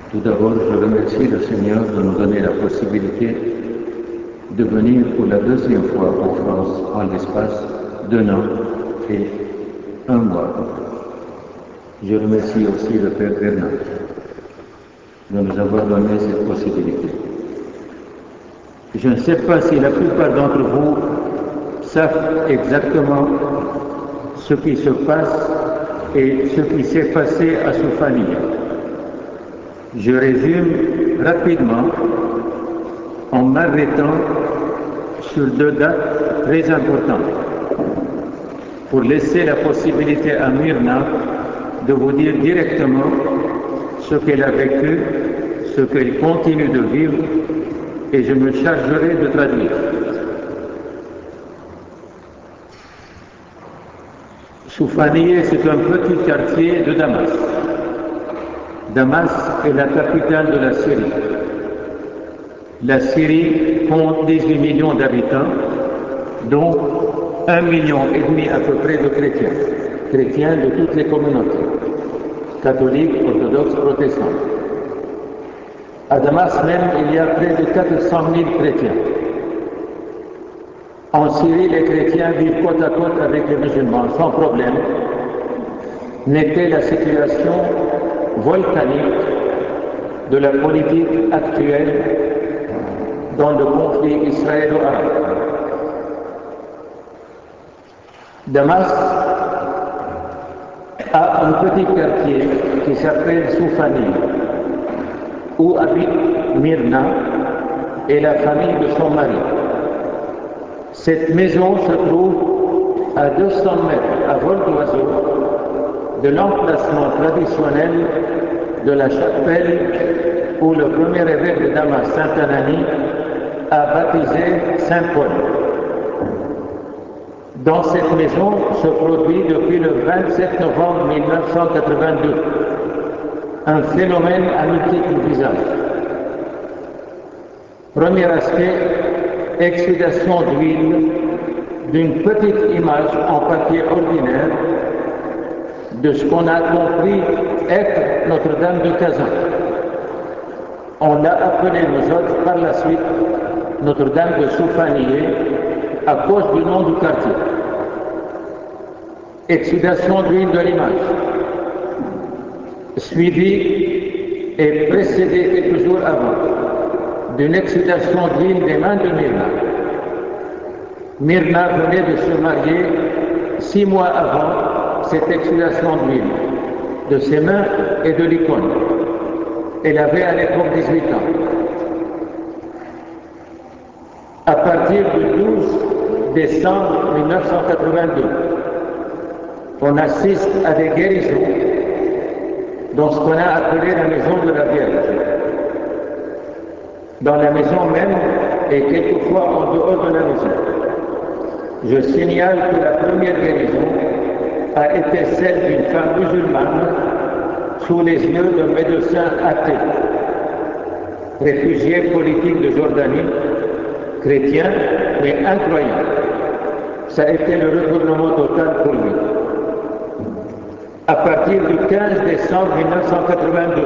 Tout d'abord, je remercie le Seigneur de nous donner la possibilité de venir pour la deuxième fois en France en l'espace d'un an et un mois. Je remercie aussi le Père Bernard de nous avoir donné cette possibilité. Je ne sais pas si la plupart d'entre vous savent exactement ce qui se passe et ce qui s'est passé à Soufaniya. Je résume rapidement en m'arrêtant sur deux dates très importantes pour laisser la possibilité à Myrna de vous dire directement ce qu'elle a vécu, ce qu'elle continue de vivre, et je me chargerai de traduire. Soufaniya, c'est un petit quartier de Damas. Damas est la capitale de la Syrie. La Syrie compte 18 millions d'habitants, dont 1,5 million à peu près de chrétiens de toutes les communautés, catholiques, orthodoxes, protestants. À Damas même, il y a près de 400 000 chrétiens. En Syrie, les chrétiens vivent côte à côte avec les musulmans, sans problème. N'était la situation volcanique de la politique actuelle dans le conflit israélo-arabe. Damas a un petit quartier qui s'appelle Soufaniya, où habite Myrna et la famille de son mari. Cette maison se trouve à 200 mètres à vol d'oiseau de l'emplacement traditionnel de la chapelle où le premier évêque de Damas, Saint Anani, a baptisé Saint Paul. Dans cette maison se produit depuis le 27 novembre 1982 un phénomène à multiples visages. Premier aspect, exsudation d'huile d'une petite image en papier ordinaire de ce qu'on a compris être Notre-Dame de Kazan. On l'a appelée nous autres par la suite Notre-Dame de Soufaniya à cause du nom du quartier. Exsudation d'huile de l'image, suivie et précédée quelques jours avant d'une exsudation d'huile des mains de Myrna. Myrna venait de se marier 6 mois avant cette exsudation d'huile, de ses mains et de l'icône. Elle avait à l'époque 18 ans. À partir du 12 décembre 1982, on assiste à des guérisons dans ce qu'on a appelé la maison de la Vierge. Dans la maison même et quelquefois en dehors de la maison. Je signale que la première guérison a été celle d'une femme musulmane sous les yeux d'un médecin athée, réfugié politique de Jordanie, chrétien mais incroyant. Ça a été le retournement total pour lui. À partir du 15 décembre 1982,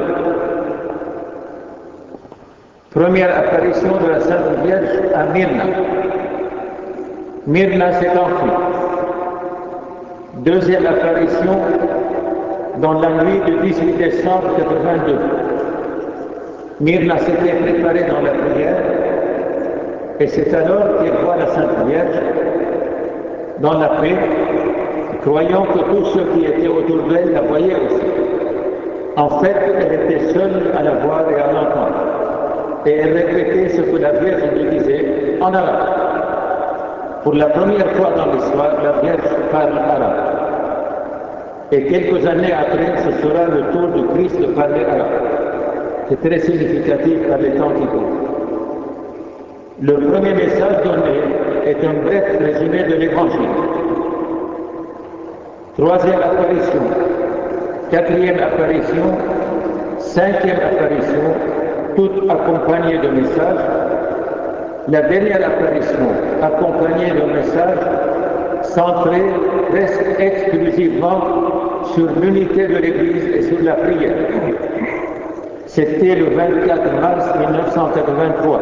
première apparition de la Sainte Vierge à Myrna. Myrna s'est enfuie. Deuxième apparition dans la nuit du 18 décembre 1982. Myrna s'était préparée dans la prière et c'est alors qu'elle voit la Sainte Vierge dans la paix, croyant que tous ceux qui étaient autour d'elle la voyaient aussi. En fait, elle était seule à la voir et à l'entendre. Et elle répétait ce que la Vierge lui disait en arabe. Pour la première fois dans l'histoire, la Vierge parle arabe. Et quelques années après, ce sera le tour du Christ de parler arabe. C'est très significatif par les temps qui courent. Le premier message donné est un bref résumé de l'Évangile. Troisième apparition, quatrième apparition, cinquième apparition, toutes accompagnées de messages. La dernière apparition, accompagnée de messages, centré presque exclusivement sur l'unité de l'Église et sur la prière. C'était le 24 mars 1983.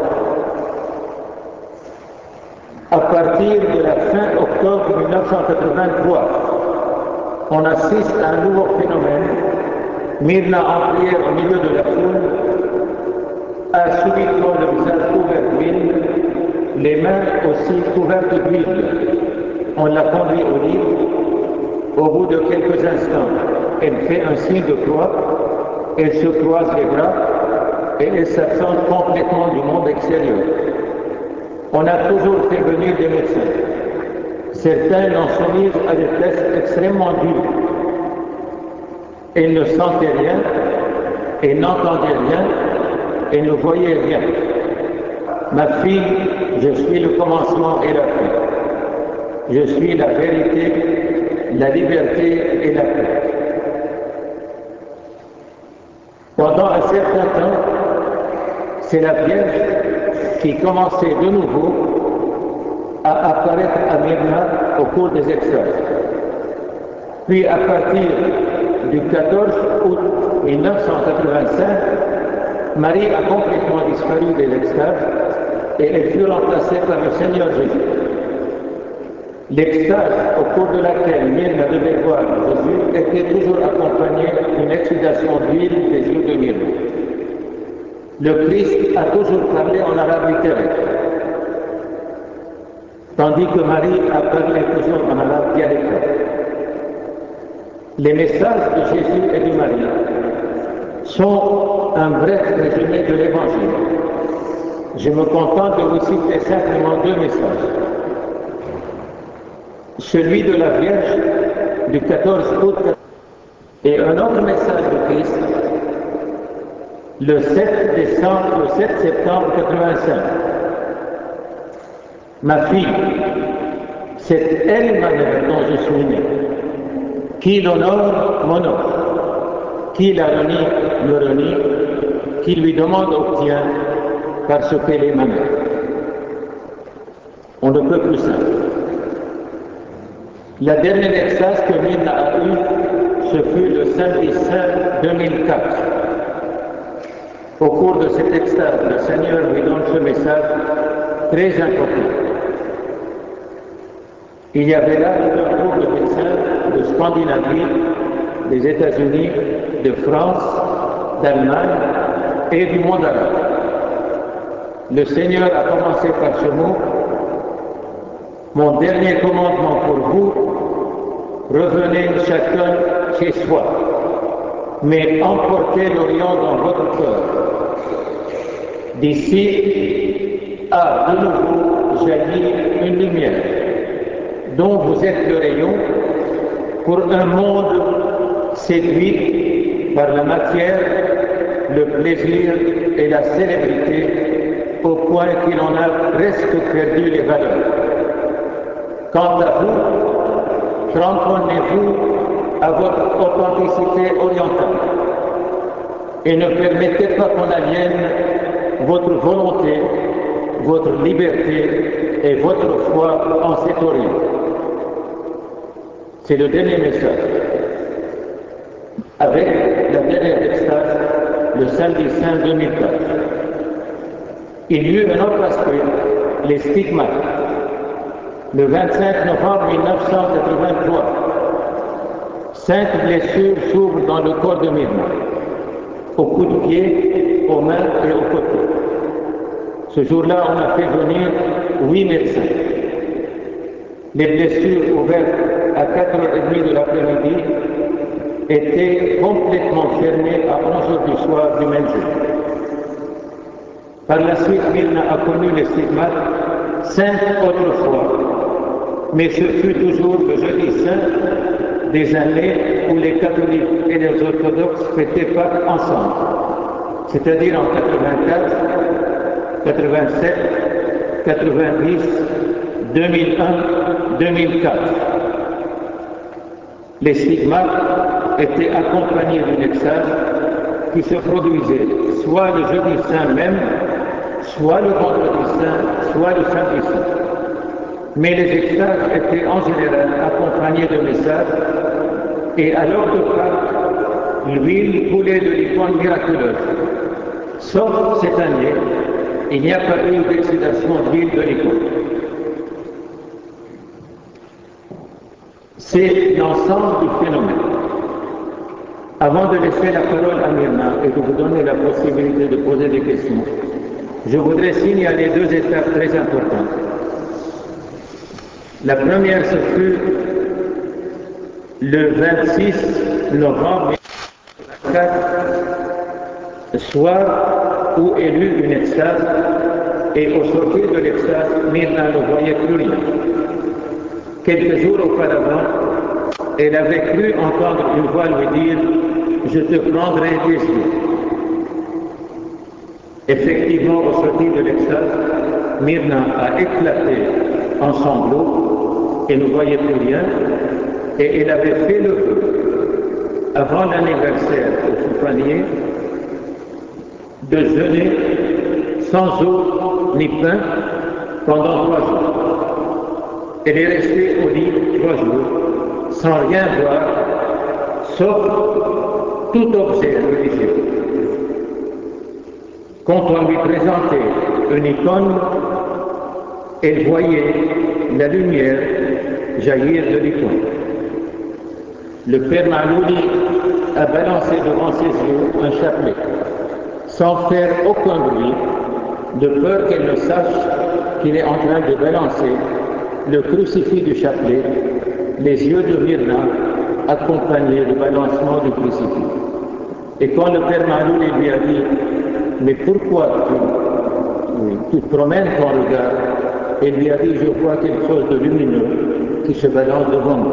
À partir de la fin octobre 1983, on assiste à un nouveau phénomène. Myrna en prière au milieu de la foule a subitement le visage couvert d'huile, les mains aussi couvertes d'huile. On l'a conduit au lit. Au bout de quelques instants, elle fait un signe de croix, elle se croise les bras et elle s'absente complètement du monde extérieur. On a toujours fait venir des médecins. Certains l'ont soumise à des tests extrêmement durs. Elle ne sentait rien, elle n'entendait rien, elle ne voyait rien. Ma fille, je suis le commencement et la fin. Je suis la vérité, la liberté et la paix. Pendant un certain temps, c'est la Vierge qui commençait de nouveau à apparaître à Myrna au cours des extases. Puis à partir du 14 août 1985, Marie a complètement disparu des extases et elle fut remplacée par le Seigneur Jésus. L'extase au cours de laquelle Myrna devait voir Jésus était toujours accompagnée d'une exudation d'huile des yeux de Myrna. Le Christ a toujours parlé en arabe littéraire, tandis que Marie a parlé toujours en arabe dialectal. Les messages de Jésus et de Marie sont un bref résumé de l'Évangile. Je me contente de vous citer simplement deux messages. Celui de la Vierge du 14 août et un autre message de Christ le 7 septembre 85. Ma fille, c'est elle ma mère dont je suis né. Qui l'honore, m'honore. Qui la renie, me renie. Qui lui demande, obtient, parce qu'elle est ma mère. On ne peut plus simple. La dernière extase que Myrna a eue, ce fut le samedi saint 2004. Au cours de cette extase, le Seigneur lui donne ce message très important. Il y avait là un groupe de médecins de Scandinavie, des États-Unis, de France, d'Allemagne et du monde arabe. Le Seigneur a commencé par ce mot: mon dernier commandement pour vous, revenez chacun chez soi, mais emportez l'Orient dans votre cœur. D'ici a de nouveau jailli une lumière, dont vous êtes le rayon, pour un monde séduit par la matière, le plaisir et la célébrité, au point qu'il en a presque perdu les valeurs. Quant à vous, cramponnez-vous à votre authenticité orientale et ne permettez pas qu'on aliène votre volonté, votre liberté et votre foi en cet Orient. C'est le dernier message. Avec la dernière extase, le samedi saint 2004. Il y eut un autre aspect, les stigmates. Le 25 novembre 1983, 5 blessures s'ouvrent dans le corps de Myrna, au cou de pied, aux mains et aux côtés. Ce jour-là, on a fait venir 8 médecins. Les blessures ouvertes à 4h30 de l'après-midi étaient complètement fermées à 11h du soir du même jour. Par la suite, Myrna a connu les stigmates 5 autres fois, mais ce fut toujours le jeudi saint des années où les catholiques et les orthodoxes fêtaient Pâques ensemble, c'est-à-dire en 84, 87, 90, 2001, 2004. Les stigmates étaient accompagnés d'une extase qui se produisait soit le jeudi saint même, soit le vendredi saint, soit le samedi saint. Mais les extases étaient en général accompagnés de messages, et à l'heure de Pâques, l'huile coulait de l'icône miraculeuse. Sauf cette année, il n'y a pas eu d'exsudation d'huile de Nikon. C'est l'ensemble du phénomène. Avant de laisser la parole à Myrna et de vous donner la possibilité de poser des questions, je voudrais signaler deux étapes très importantes. La première, ce fut le 26 novembre 1924, soir où elle eut une extase, et au sortir de l'extase, Myrna ne voyait plus rien. Quelques jours auparavant, elle avait cru entendre une voix lui dire « Je te prendrai tes yeux ». Effectivement, au sortir de l'extase, Myrna a éclaté en sanglots et ne voyait plus rien, et elle avait fait le vœu, avant l'anniversaire au soupanier, de jeûner sans eau ni pain pendant 3 jours. Elle est restée au lit 3 jours, sans rien voir, sauf tout objet religieux. Quand on lui présentait une icône, elle voyait la lumière jaillir de l'icône. Le père Malouli a balancé devant ses yeux un chapelet, sans faire aucun bruit, de peur qu'elle ne sache qu'il est en train de balancer le crucifix du chapelet, les yeux de Myrna accompagnaient le balancement du crucifix. Et quand le père Malouli lui a dit « Mais pourquoi tu promènes ton regard ?» Elle lui a dit « Je vois quelque chose de lumineux qui se balance devant moi. »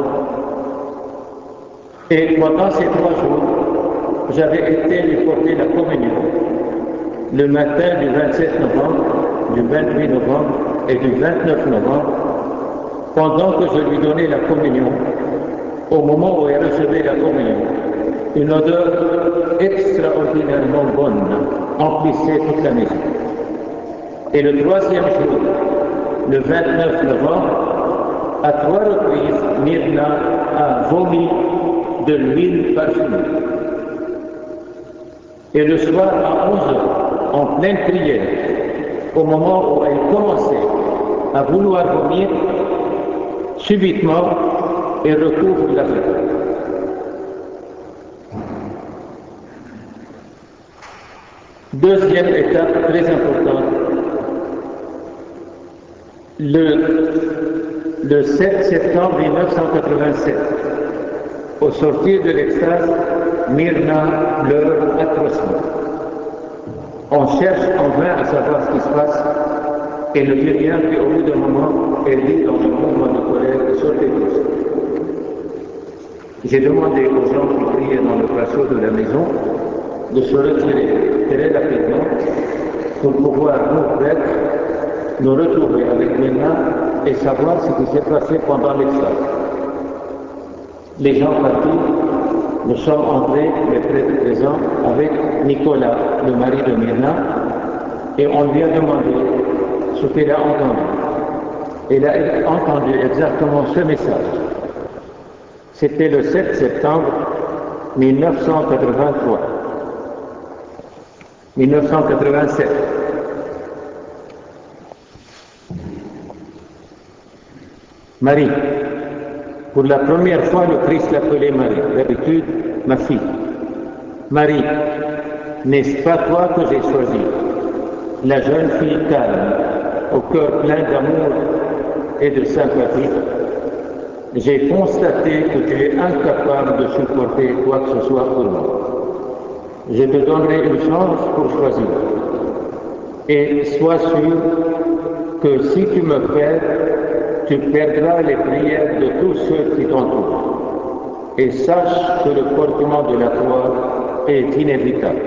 Et pendant ces 3 jours, j'avais été lui porter la communion le matin du 27 novembre, du 28 novembre et du 29 novembre, pendant que je lui donnais la communion, au moment où elle recevait la communion, une odeur extraordinairement bonne emplissait toute la maison. Et le 3e jour, le 29 novembre, à 3 reprises, Myrna a vomi de l'huile parfumée. Et le soir à 11 heures, en pleine prière, au moment où elle commençait à vouloir vomir, subitement, elle recouvre la vue. Deuxième étape très importante, le 7 septembre 1987, au sortir de l'extase, Myrna pleure atrocement. On cherche en vain à savoir ce qui se passe. Elle ne dit rien, puis au bout d'un moment, elle dit dans un mouvement de colère « Sortez tous ». J'ai demandé aux gens qui priaient dans le patio de la maison de se retirer très rapidement pour pouvoir nous retrouver avec Myrna et savoir ce qui s'est passé pendant l'extase. Les gens partis, nous sommes entrés, les prêtres présents, avec Nicolas, le mari de Myrna, et on lui a demandé ce qu'elle a entendu. Elle a entendu exactement ce message. C'était le 7 septembre 1987. Marie. Pour la première fois, le Christ l'appelait Marie. D'habitude, ma fille. Marie, n'est-ce pas toi que j'ai choisi? La jeune fille calme, au cœur plein d'amour et de sympathie. J'ai constaté que tu es incapable de supporter quoi que ce soit pour moi. Je te donnerai une chance pour choisir. Et sois sûr que si tu me perds, tu perdras les prières de tous ceux qui t'entourent. Et sache que le portement de la croix est inévitable.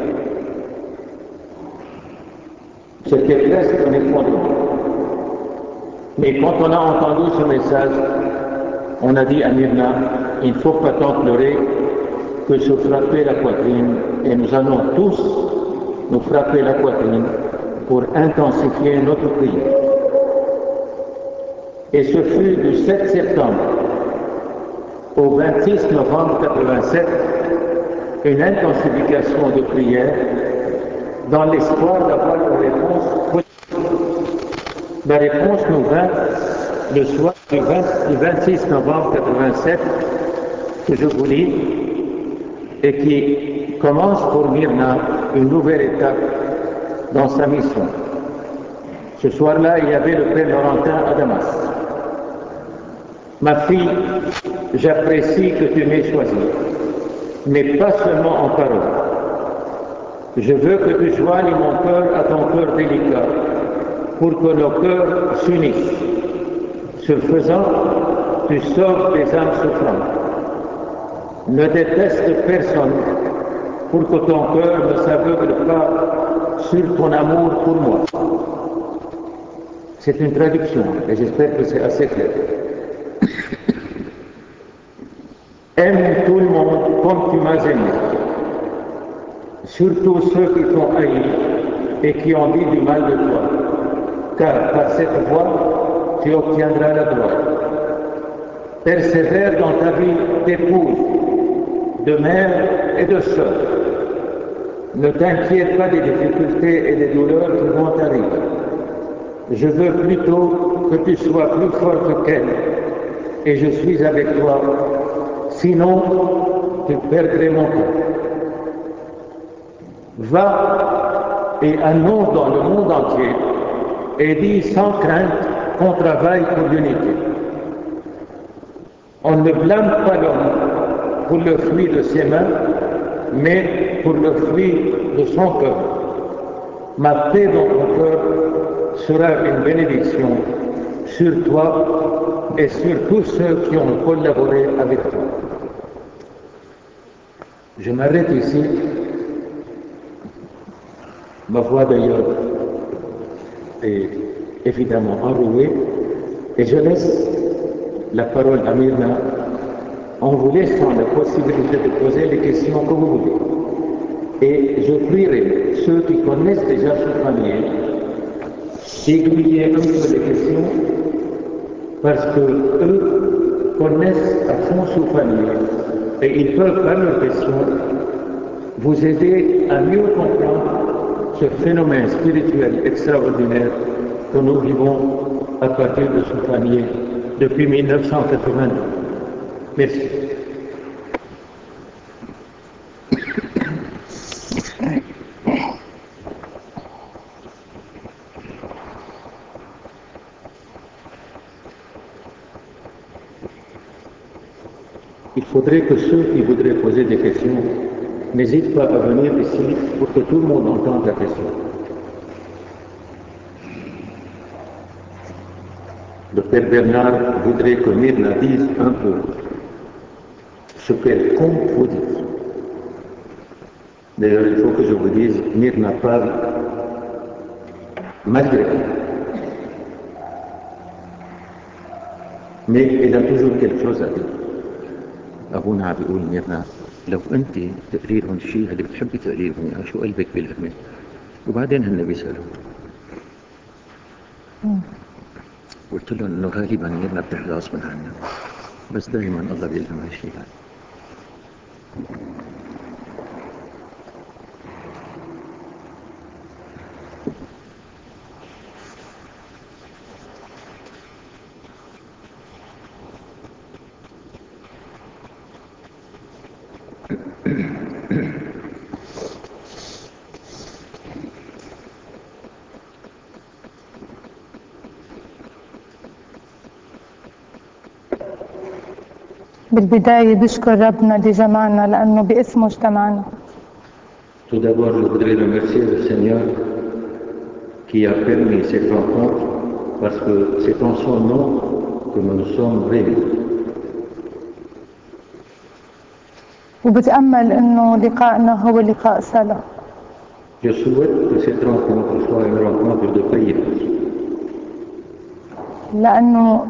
C'était presque un effondrement. Mais quand on a entendu ce message, on a dit à Myrna, il ne faut pas tant pleurer que se frapper la poitrine, et nous allons tous nous frapper la poitrine pour intensifier notre prière. Et ce fut du 7 septembre au 26 novembre 87 une intensification de prière dans l'espoir d'avoir une réponse positive. La réponse nous vint le soir du 26 novembre 87, que je vous lis, et qui commence pour Myrna une nouvelle étape dans sa mission. Ce soir-là, il y avait le Père Laurentin à Damas. Ma fille, j'apprécie que tu m'aies choisie, mais pas seulement en parole. Je veux que tu joignes mon cœur à ton cœur délicat, pour que nos cœurs s'unissent. Ce faisant, tu sauves des âmes souffrantes. Ne déteste personne, pour que ton cœur ne s'aveugle pas sur ton amour pour moi. C'est une traduction, et j'espère que c'est assez clair. Aime tout le monde comme tu m'as aimé, surtout ceux qui t'ont haï et qui ont dit du mal de toi, car par cette voie, tu obtiendras la gloire. Persévère dans ta vie d'épouse, de mère et de sœur. Ne t'inquiète pas des difficultés et des douleurs qui vont t'arriver. Je veux plutôt que tu sois plus forte qu'elle, et je suis avec toi. Sinon, tu perdrais mon cœur. Va et annonce dans le monde entier et dis sans crainte qu'on travaille pour l'unité. On ne blâme pas l'homme pour le fruit de ses mains, mais pour le fruit de son cœur. Ma paix dans ton cœur sera une bénédiction sur toi et sur tous ceux qui ont collaboré avec toi. Je m'arrête ici. Ma voix d'ailleurs est évidemment enrouée et je laisse la parole à Myrna en vous laissant la possibilité de poser les questions que vous voulez. Et je prierai ceux qui connaissent déjà ce panier d'aiguiller un peu les questions parce que eux connaissent à fond ce panier et ils peuvent, par leurs questions, vous aider à mieux comprendre ce phénomène spirituel extraordinaire que nous vivons à partir de ce panier depuis 1982. Merci. Il faudrait que ceux qui voudraient poser des questions n'hésitent pas à venir ici pour que tout le monde entende la question. Le Père Bernard voudrait que Myrna dise un peu ce qu'elle compte vous dire. D'ailleurs, il faut que je vous dise, Myrna parle malgré elle. Mais elle a toujours quelque chose à dire. أبونا بيقول ميرنا لو أنت تقريرهم شيء اللي بتحبي تقريرهم يعني شو قلبك بيلهمك وبعدين هن بيسألوا قلت له إنه غالبا ميرنا بتحكي غصبا عنها بس دائما الله بيلهمها شيء بالبداية بشكر ربنا لجمعنا لأنه باسمه اجتمعنا. Tout d'abord, je voudrais remercier le Seigneur qui a permis cette rencontre parce que c'est en son nom que nous nous sommes réunis. وبتأمل إنه لقائنا هو لقاء صلاة. Je souhaite que cette rencontre soit une rencontre de prière. لأنه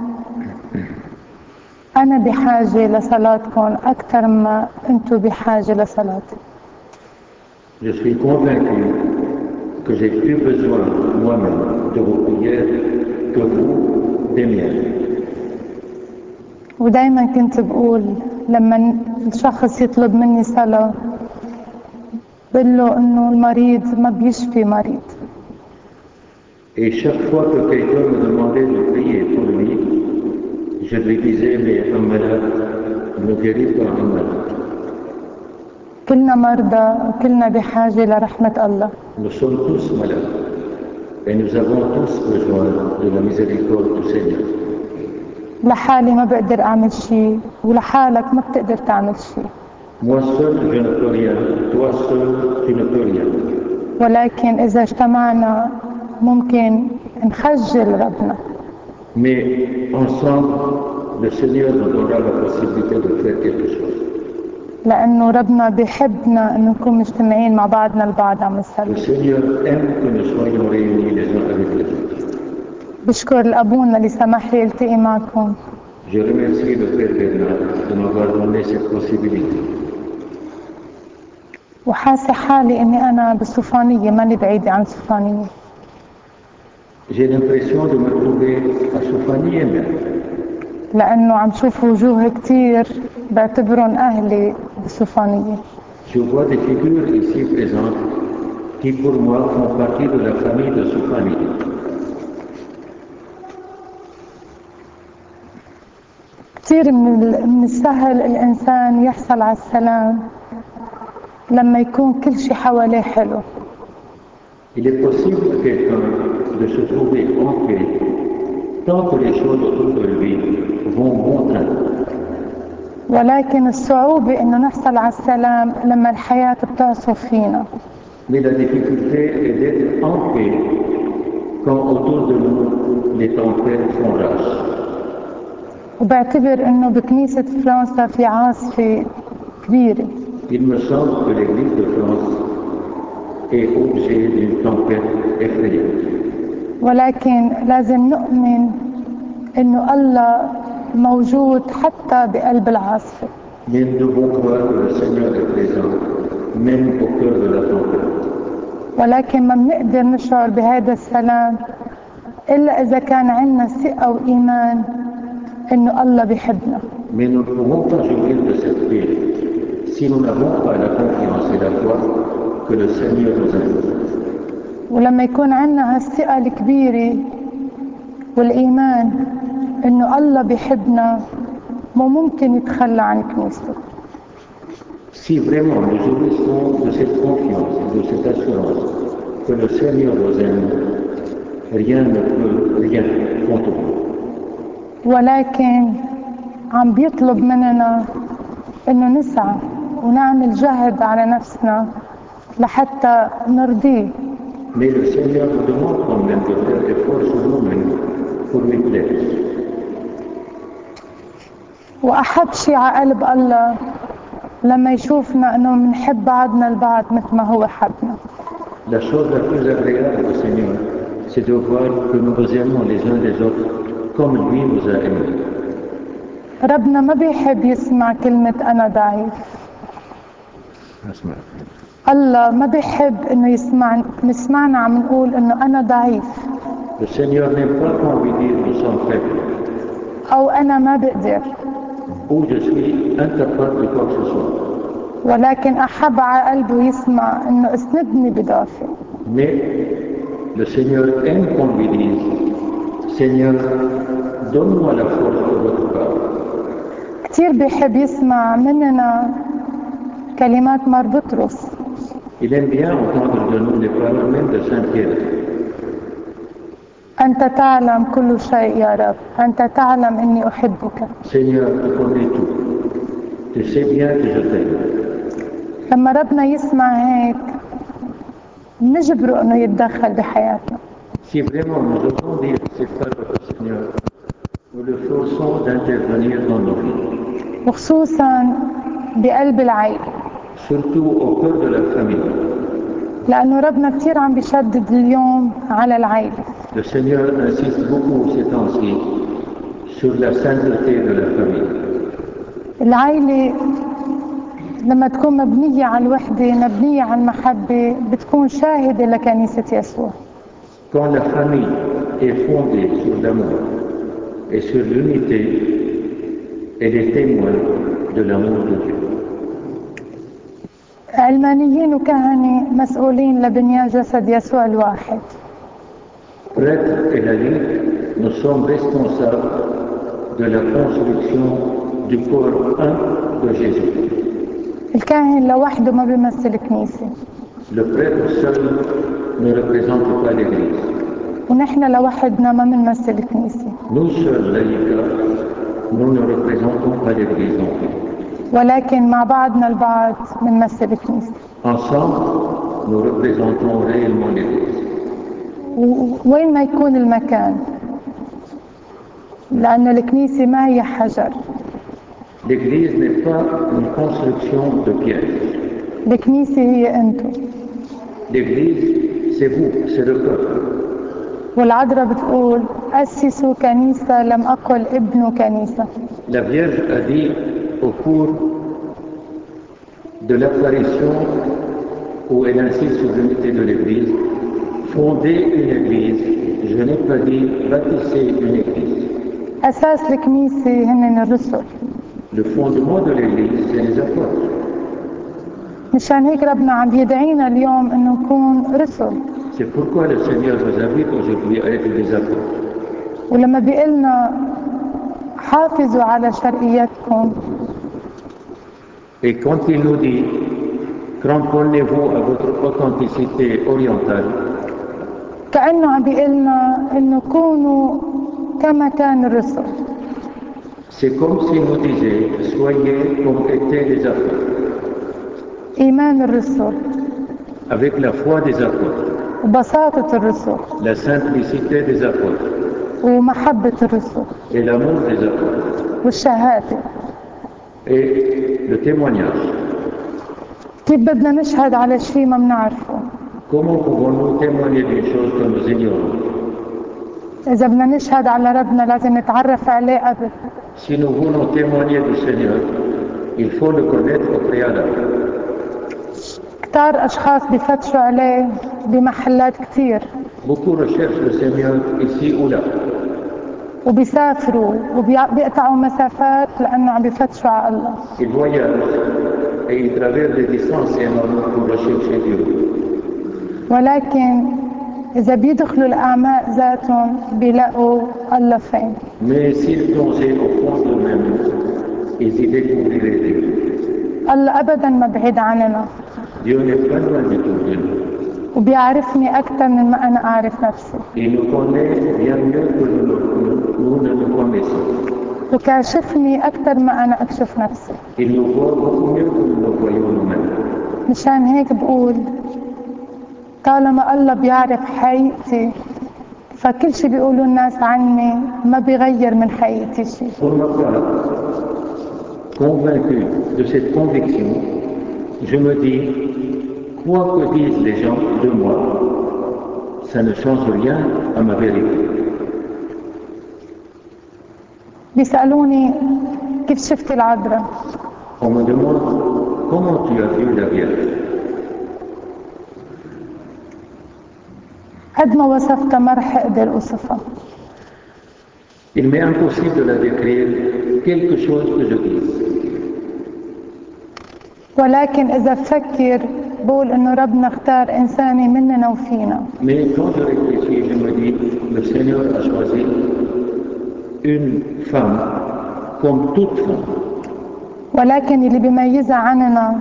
أنا بحاجة لصلاتكم أكثر ما أنتم بحاجة لصلاتي. Je suis convaincu que j'ai plus besoin moi-même de vos prières que vous des miennes. ودايما كنت بقول لما الشخص يطلب مني صلاة بقول له إنه المريض ما بيشفي مريض. Et chaque fois que quelqu'un me demandait de prier pour lui, je lui disais, mais un malade ne guérit pas un malade. كلنا مرضى وكلنا بحاجة لرحمة الله. Nous sommes tous malades et nous avons tous besoin de la miséricorde du Seigneur. لحالي ما بقدر أعمل شيء ولحالك ما بتقدر تعمل شيء. Moi seul, je ne peux rien. Toi seul, tu ne peux rien. ولكن إذا اجتمعنا ممكن نخجل ربنا. Mais ensemble, le Seigneur nous donnera la possibilité de faire quelque chose. لأنه ربنا بيحبنا إنه نكون مجتمعين مع بعضنا البعض عم نصلي. Le Seigneur aime que nous soyons réunis les uns avec les autres. بشكر الأبونا اللي سمح لي التقي معكم. Je remercie le Père Bernard de m'avoir donné cette possibilité. وحاسة حالي إني أنا بالسوفانية ماني بعيدة عن السوفانية. J'ai l'impression de me trouver à Soufanié même. لأنه عم شوف وجوه كتير بعتبرهم أهلي بالسوفانية. Je vois des figures ici présentes qui pour moi font partie de la famille de Soufanié. كتير من السهل الإنسان يحصل على السلام لما يكون كل شيء حواليه حلو. Il est possible pour quelqu'un de se trouver en paix tant que les choses autour de lui vont bon train. ولكن الصعوبة إنه نحصل على السلام لما الحياة بتعصف فينا. Mais la difficulté est d'être en paix quand autour de nous les tempêtes font rage. وبعتبر إنه بكنيسة فرنسا في عاصفة كبيرة. Il me semble que l'Église de France est objet d'une tempête effrayante. ولكن لازم نؤمن إنه الله موجود حتى بقلب العاصفة. Mais nous devons croire que le Seigneur est présent, même au cœur de la tempête. ولكن ما بنقدر نشعر بهذا السلام إلا إذا كان عندنا ثقة وإيمان إنه الله بيحبنا. Mais nous ne pouvons pas jouir de cette paix si nous n'avons pas la confiance et la foi que le Seigneur nous aime. ولما يكون عندنا هالثقة الكبيرة والإيمان إنه الله بيحبنا مو ممكن يتخلى عن كنيسته. Si vraiment nous jouissons de cette confiance et de cette assurance que le Seigneur nous aime, rien ne peut rien contre nous. ولكن عم بيطلب مننا إنه نسعى ونعمل جهد على نفسنا لحتى نرضيه. Mais le Seigneur nous demande quand même de faire des efforts sur nous-mêmes pour lui plaire. وأحب شيء على قلب الله لما يشوفنا إنه بنحب بعضنا البعض مثل ما هو حبنا. La chose la plus agréable au Seigneur, c'est de voir que nous nous aimons les uns les autres comme lui nous a aimés. ربنا ما بيحب يسمع كلمة أنا ضعيف. أسمع. الله ما بيحب إنه نسمعنا عم نقول إنه أنا ضعيف. Le Seigneur n'aime pas qu'on lui dise nous sommes faibles. أو أنا ما بقدر. Ou je suis incapable de quoi que ce soit. ولكن أحب على قلبه يسمع إنه اسندني بضعفي. Mais le Seigneur aime qu'on lui dise Seigneur, donne-moi la force de votre part. كتير بيحب يسمع مننا كلمات مار بطرس. Il aime bien entendre de nous les paroles même de Saint Pierre. أنت تعلم كل شيء يا رب، أنت تعلم إني أحبك. Seigneur, tu connais tout. Tu sais bien que je t'aime. لما ربنا يسمع هيك نجبره إنه يتدخل بحياتنا. Si vraiment nous osons dire ces paroles au Seigneur, nous le forçons d'intervenir dans nos vies. وخصوصا بقلب العائلة. Surtout au cœur de la famille. لأنه ربنا كتير عم بيشدد اليوم على العائلة. Le Seigneur insiste beaucoup ces temps-ci sur la sainteté de la famille. العائلة لما تكون مبنية على الوحدة، مبنية على المحبة، بتكون شاهدة لكنيسة يسوع. Quand la famille est fondée sur l'amour et sur l'unité, elle est témoin de l'amour de Dieu. علمانيين وكهنة مسؤولين لبنيان جسد يسوع الواحد. Prêtres et laïcs, nous sommes responsables de la construction du corps un de Jésus. الكاهن لوحده ما بيمثل كنيسة. Le prêtre seul ne représente pas l'Église. ونحن لوحدنا ما بنمثل كنيسة. Nous seuls, laïcs, nous ne représentons pas l'Église non plus. ولكن مع بعضنا البعض بنمثل كنيسة. Ensemble, nous représentons réellement l'Église. وين ما يكون المكان، لأن الكنيسة ما هي حجر. L'Église n'est pas une construction de pierre. الكنيسة هي أنتم. L'Église, c'est vous, c'est le peuple. والعذراء بتقول أسسوا كنيسة لم أقل ابنوا كنيسة. La Vierge a dit au cours de l'apparition où elle insiste sur l'unité de l'Église, fonder une Église, je n'ai pas dit bâtisser une Église. أساس الكنيسة هن الرسل. Le fondement de l'Église, c'est les apôtres. مشان هيك ربنا عم يدعينا اليوم إنه نكون رسل. C'est pourquoi le Seigneur nous invite aujourd'hui à être des apôtres. ولما بيقلنا حافظوا على شرقيتكم. Et quand il nous dit, cramponnez-vous à votre authenticité orientale, كأنه عم بيقلنا إنه كونوا كما كان الرسل. c'est comme s'il nous disait, soyez comme étaient les apôtres, إيمان الرسل avec la foi des apôtres, وبساطة الرسل la simplicité des apôtres ومحبة الرسل et l'amour des apôtres والشهادة. et le témoignage. كيف بدنا نشهد على شيء ما بنعرفه؟ Comment pouvons-nous témoigner d'une chose que nous ignorons? إذا بدنا نشهد على ربنا لازم نتعرف عليه قبل. Si nous voulons témoigner du Seigneur, il faut le connaître au préalable. كتار أشخاص بفتشوا عليه بمحلات كتير. Beaucoup recherchent le Seigneur ici ou là. وبيسافروا وبيقطعوا مسافات لأنه عم بيفتشوا على الله. Ils voyagent et ils traversent des distances énormes pour rechercher Dieu. ولكن إذا بيدخلوا الأعماق ذاتهم بيلاقوا الله فين. Mais s'ils plongeaient au fond d'eux-mêmes, ils y découvriraient Dieu. الله أبداً ما بعيد عننا. Dieu n'est pas loin du tout de nous. وبيعرفني أكثر من ما أنا أعرف نفسي. Il nous connaît bien mieux que nous ne nous connaissons. وكاشفني أكثر ما أنا أكشف نفسي. Il nous voit beaucoup mieux que nous le voyons nous-mêmes. مشان هيك بقول طالما الله بيعرف حقيقتي فكل شيء بيقولوا الناس عني ما بيغير من حقيقتي شيء. Pour ma part, convaincu de cette conviction, je me dis, quoi que disent les gens de moi, ça ne change rien à ma vérité. بيسألوني كيف شفت العذراء؟ On me demande, comment tu as vu la Vierge? قد ما وصفتها ما رح أقدر أوصفها. Il m'est impossible de la décrire, quelque chose que je dise. ولكن إذا بفكر بقول إنه ربنا اختار إنساني مننا وفينا. Mais quand je réfléchis, je me dis, le Seigneur a choisi une femme comme toute femme. ولكن اللي بيميزها عننا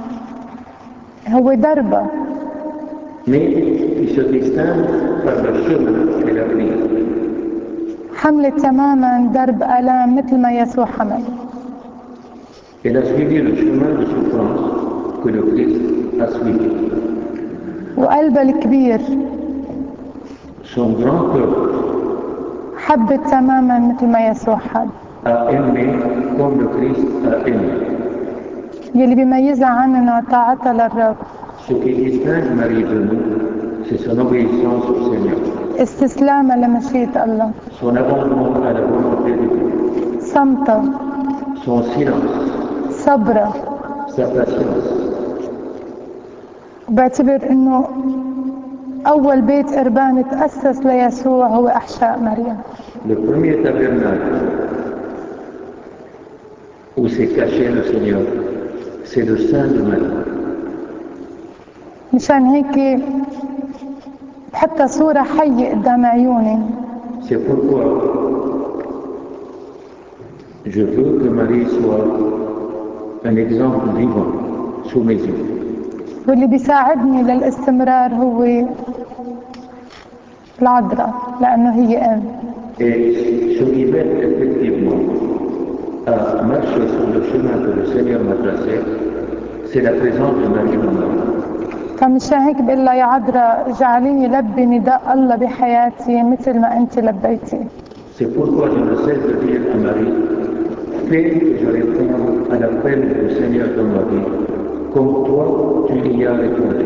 هو دربها. Mais qui se distingue par le chemin qu'elle a pris. حملت تماما درب آلام مثل ما يسوع حمل. Elle a suivi le chemin de souffrance que le Christ a suivi. وقلبها الكبير Son grand cœur حبت تماما مثل ما يسوع حب. a aimé comme le Christ a aimé. يلي بيميزها عننا طاعتها للرب. Ce qui distingue Marie de nous, c'est son obéissance au Seigneur, استسلامها لمشيئة الله. son abandon à la volonté de Dieu, صمتها. son silence, صبرها. sa patience. بعتبر انه اول بيت قربان تأسس ليسوع هو احشاء مريم. Le premier tabernacle où s'est caché le Seigneur, c'est le sein de Marie. مشان هيك بحطها صورة حية قدام عيوني. C'est pourquoi je veux que Marie soit un exemple vivant sous mes yeux. واللي بيساعدني للاستمرار هو العذراء لأنه هي أم. Et ce qui m'aide effectivement à marcher sur le chemin que le Seigneur m'a tracé, c'est la présence de Marie Maman. فمشان هيك بقول لها يا عذراء جعليني لبي نداء الله بحياتي مثل ما أنت لبيتي. C'est pourquoi je ne cesse de dire à Marie, fais que je réponde à l'appel du Seigneur dans ma vie, comme toi tu y as répondu.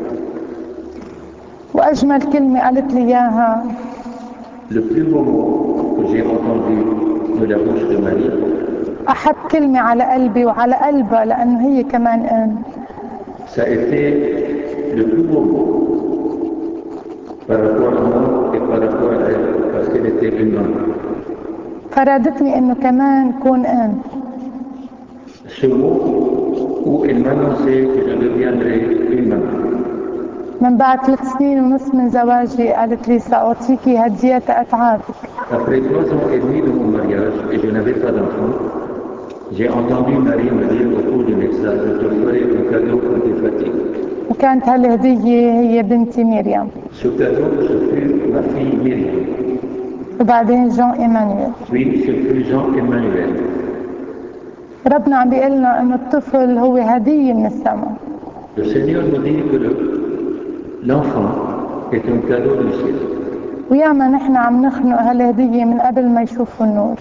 وأجمل كلمة قالت لي إياها Le plus beau mot que j'ai entendu de la bouche de Marie, أحب كلمة على قلبي وعلى قلبها لأنه هي كمان أم. ça a été le plus beau mot par rapport à moi et par rapport à elle, parce qu'elle était une maman. فرادتني إنه كمان كون أم. Ce mot où elle m'annonçait que je deviendrais une maman. من بعد 3 سنين ونص من زواجي قالت لي سأعطيكي هدية أتعابك. Après 3 ans et demi de mon mariage et je n'avais pas d'enfant, j'ai entendu Marie me dire au cours du message, je te ferai un cadeau pour tes fatigues. وكانت هالهدية هي بنتي مريم. Ce cadeau, ce fut ma fille Myriam. وبعدين جون إيمانويل. Puis ce fut Jean Emmanuel. ربنا عم بيقلنا إنه الطفل هو هدية من السماء. Le Seigneur nous dit que l'enfant est un cadeau du ciel. وياما نحن عم نخنق هالهدية من قبل ما يشوفوا النور.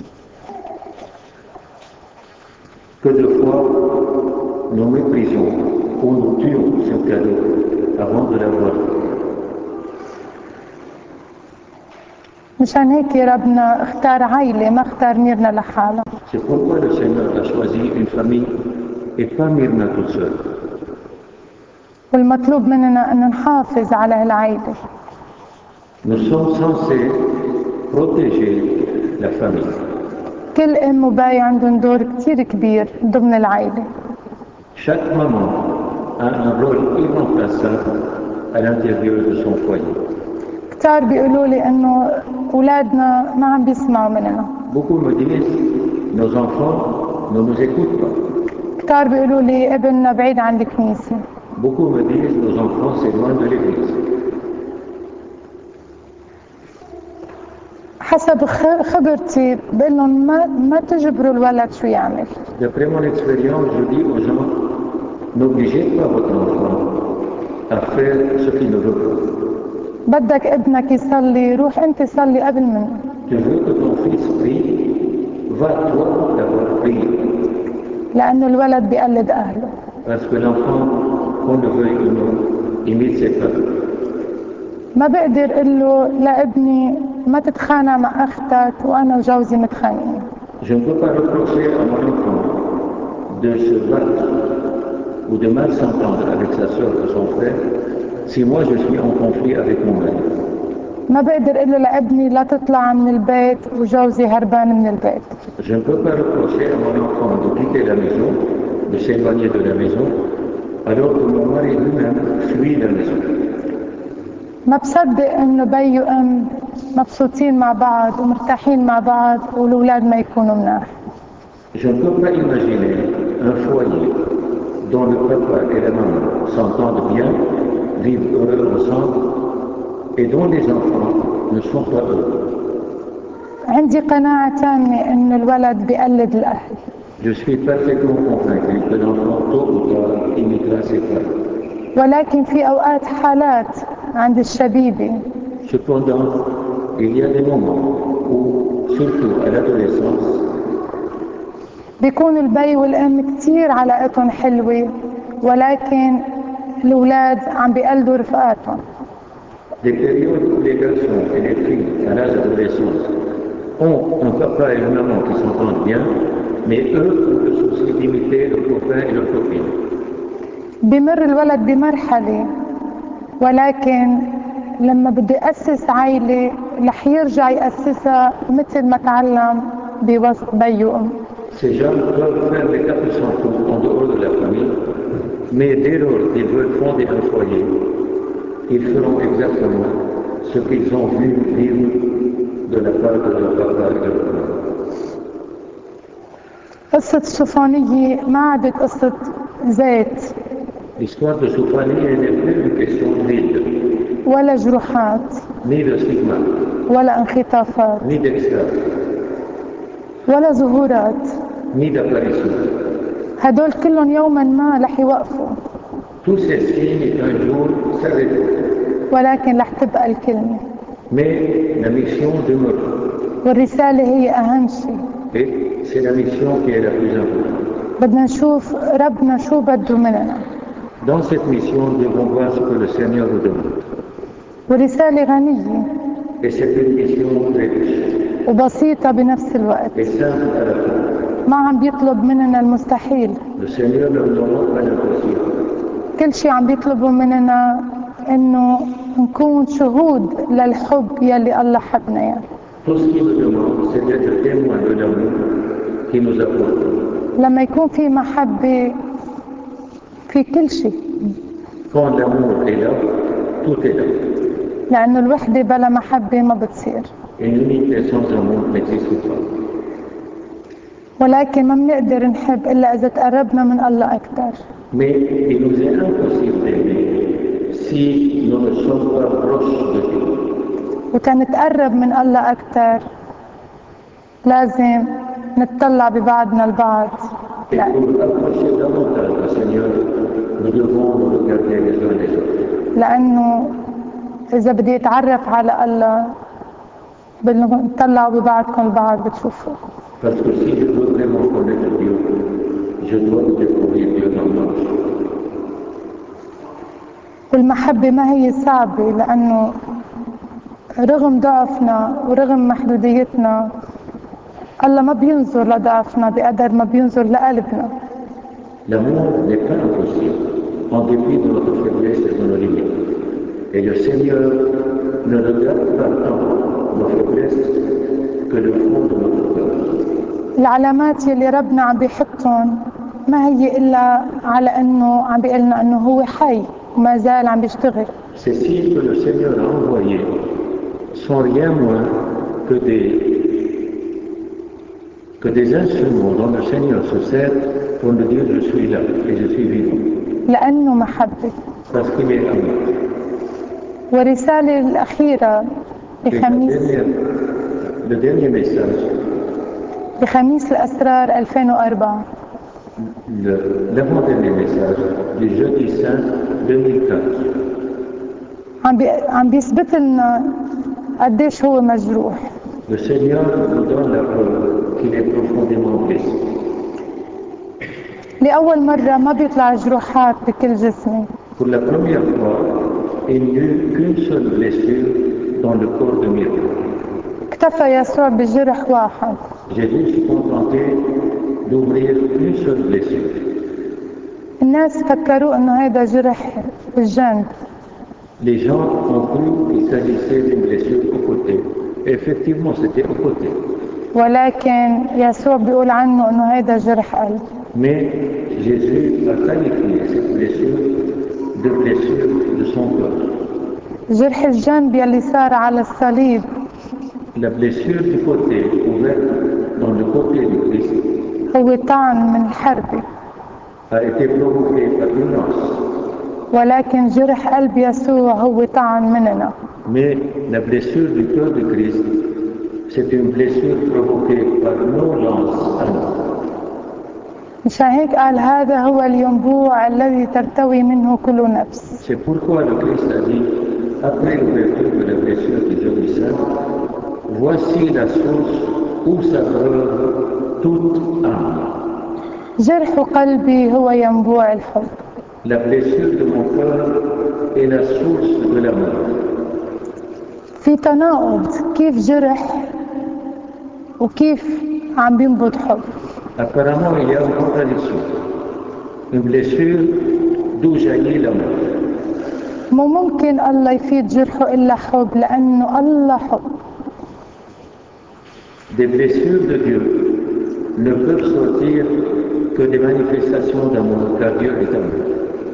Que de fois nous méprisons ou nous tuons ce cadeau avant de l'avoir. مشان هيك ربنا اختار عائلة ما اختار ميرنا لحالها. C'est pourquoi le Seigneur a choisi une famille et pas Myrna toute seule. والمطلوب مننا أن نحافظ على هالعائلة. Nous sommes censés protéger la famille. كل أم وباي عندهم دور كتير كبير ضمن العائلة. Chaque maman a un rôle irremplaçable à l'intérieur de son foyer. كتار بيقولوا لي إنه أولادنا ما عم بيسمعوا مننا. Beaucoup me disent, nos enfants ne nous écoutent pas. كتار بيقولوا لي ابننا بعيد عن الكنيسة. Beaucoup me disent, nos enfants s'éloignent de l'église. حسب خبرتي بقول لهم ما تجبروا الولد شو يعمل. D'après mon expérience, je dis aux gens, n'obligez pas votre enfant à faire ce qu'il ne veut pas. بدك ابنك يصلي روح أنت صلي قبل منه. Tu veux que ton fils prie, va toi d'abord prier. لأنه الولد بيقلد أهله. Parce que l'enfant, qu'on le veuille ou non, imite ses parents. ما بقدر أقول له لابني ما تتخانق مع أختك وأنا وجوزي متخانقين. Je ne peux pas reprocher à mon enfant de se battre ou de mal s'entendre avec sa soeur ou son frère si moi je suis en conflit avec mon mari. ما بقدر أقول له لابني لا تطلع من البيت وجوزي هربان من البيت. Je ne peux pas reprocher à mon enfant de quitter la maison, de s'éloigner de la maison, alors que mon mari lui-même fuit la maison. ما بصدق إنه بي وأم مبسوطين مع بعض ومرتاحين مع بعض والأولاد ما يكونوا مناح. Je ne peux pas imaginer un foyer dont le papa et la maman s'entendent bien, vivent heureux ensemble, et dont les enfants ne sont pas heureux. عندي قناعة تامة إنه الولد بيقلد الأهل. Je suis parfaitement convaincu que l'enfant tôt ou tard imitera ses parents. ولكن في أوقات حالات عند الشبيبة. Cependant, il y a des moments où, surtout à l'adolescence, بيكون البي والأم كتير علاقتهم حلوة ولكن الأولاد عم بيقلدوا رفقاتهم. des périodes où les garçons et les filles à l'âge d'adolescence ont un papa et une maman qui s'entendent bien, mais eux ont le souci d'imiter leurs copains et leurs copines. بمر الولد بمرحلة ولكن لما بده يأسس عائلة رح يرجع يأسسها مثل ما تعلم بوسط بي وأم. Ces jeunes peuvent faire des 400 coups en dehors de la famille Mais dès lors qu'ils veulent fonder un foyer, ils feront exactement ce qu'ils ont vu vivre de la part de leur papa et de leur maman. قصة الشوفانية ما عادت قصة زيت L'histoire de Soufani n'est plus une question de vide, ولا جروحات ni de stigmate, ولا انخطافات ni d'extase, ولا ظهورات. ni d'apparition. هدول كلهم يوما ما رح يوقفوا، Tous ces signes un jour s'arrêtent, ولكن رح تبقى الكلمة، mais la mission demeure. والرسالة هي أهم شيء. Et c'est la mission qui est la plus importante. بدنا نشوف ربنا شو بده مننا. Dans cette mission, nous devons voir ce que le Seigneur nous demande. ورسالة غنية Et c'est une mission très riche وبسيطة بنفس الوقت. et simple à la fois. ما عم بيطلب مننا المستحيل، Le Seigneur ne nous demande pas l'impossible. كل شيء عم بيطلبه مننا إنه نكون شهود للحب يلي الله حبنا إياه. Tout ce qu'il nous demande, c'est d'être témoin de l'amour qu'il nous apporte. لما يكون في محبة في كل شيء، Quand l'amour est là, tout est là. لأنه الوحدة بلا محبة ما بتصير. Une unité sans amour n'existe pas. ولكن ما بنقدر نحب إلا إذا تقربنا من الله أكثر. Mais il nous est impossible d'aimer si nous ne sommes pas proches de Dieu. وتنتقرب من الله أكثر لازم نتطلع ببعضنا البعض. Et pour nous approcher davantage du Seigneur, nous devons nous regarder les uns les autres. لأنه إذا بدي أتعرف على الله بدنا نطلعوا ببعضكم البعض بتشوفوا. Parce que si je veux vraiment connaître Dieu, je dois découvrir Dieu dans ma vie. والمحبة ما هي صعبة، لأنه رغم ضعفنا ورغم محدوديتنا الله ما بينظر لضعفنا بقدر ما بينظر لقلبنا. L'amour n'est pas impossible, en dépit de notre faiblesse et de nos limites. Et le Seigneur ne regarde pas tant nos faiblesses que le fond de notre cœur. العلامات يلي ربنا عم بيحطهم ما هي إلا على أنه عم بيقلنا أنه هو حي وما زال عم بيشتغل. Ces signes que le Seigneur a envoyés sont rien moins que des instruments dont le Seigneur se sert pour nous dire je suis là et je suis vivant. لأنه محبة. Parce qu'il est amour. والرسالة الأخيرة Le dernier message, بخميس الأسرار 2004 l'avant-dernier message du jeudi saint 2004, عم بيثبت لنا قديش هو مجروح. le Seigneur nous donne la preuve qu'il est profondément blessé. لأول مرة ما بيطلع جروحات بكل جسمي. Pour la première fois, il n'y eut qu'une seule blessure dans le corps de Myriam. اكتفى يسوع بجرح واحد. Jésus s'est contenté d'ouvrir une seule blessure. الناس فكروا انه هذا جرح بالجنب. Les gens ont cru qu'il s'agissait d'une blessure au côté. Et effectivement, c'était au côté. ولكن يسوع بيقول عنه انه هذا جرح قلب. Mais Jésus a qualifié cette blessure de blessure de son cœur. جرح الجنب يلي صار على الصليب. La blessure du côté ouverte dans le côté du Christ هو طعن من الحربة. a été provoquée par une lance. ولكن جرح قلب يسوع هو طعن مننا. Mais la blessure du cœur du Christ, c'est une blessure provoquée par nos lances à nous. مشان هيك قال هذا هو الينبوع الذي ترتوي منه كل نفس. C'est pourquoi le Christ a dit, après l'ouverture de la blessure du jeudi saint, voici la source où s'abreuve toute âme. جرح قلبي هو ينبوع الحب. La blessure de mon cœur est la source de l'amour. في تناقض كيف جرح وكيف عم بينبض حب. Apparemment, il y a une contradiction. Une blessure d'où jaillit l'amour. مو ممكن الله يفيد جرحه إلا حب لأنه الله حب. Des blessures de Dieu ne peuvent sortir que des manifestations d'amour, car Dieu est amour.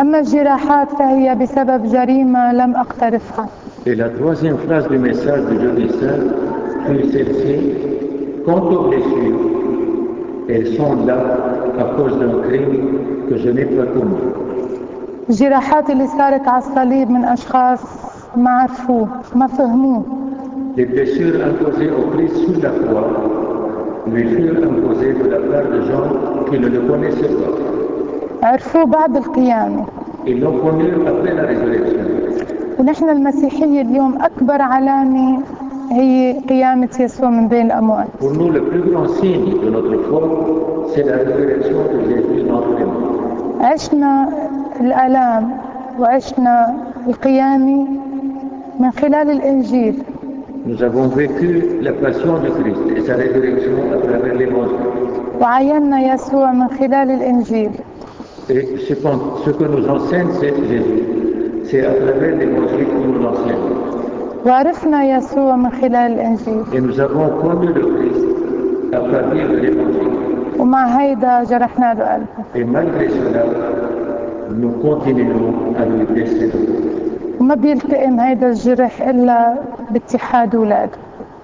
أما الجراحات فهي بسبب جريمة لم أقترفها. Et la troisième phrase du message du jeudi saint fut celle-ci: quant aux blessures, elles sont là à cause d'un crime que je n'ai pas commis. الجراحات اللي صارت على الصليب من أشخاص ما عرفوه ما فهموه. Les blessures imposées au Christ sur la croix lui furent imposées de la part de gens qui ne le connaissaient pas. عرفوه بعد القيامة. Ils l'ont connu après la résurrection. ونحن المسيحية اليوم أكبر علامة هي قيامة يسوع من بين الأموات. Pour nous, le plus grand signe de notre foi, c'est la résurrection de Jésus d'entre les morts. عشنا الآلام وعشنا القيامة من خلال الإنجيل. Nous avons vécu la passion du Christ et sa résurrection à travers l'Évangile. وعاينا يسوع من خلال الإنجيل. Et ce que nous enseigne c'est Jésus, c'est à travers l'Évangile qu'il nous enseigne. وعرفنا يسوع من خلال الإنجيل. Et nous avons connu le Christ à partir de l'Évangile. ومع هيدا جرحنا له قلبه. Et malgré cela, nous continuons à lui blesser le cœur. وما بيلتئم هيدا الجرح إلا باتحاد ولاده.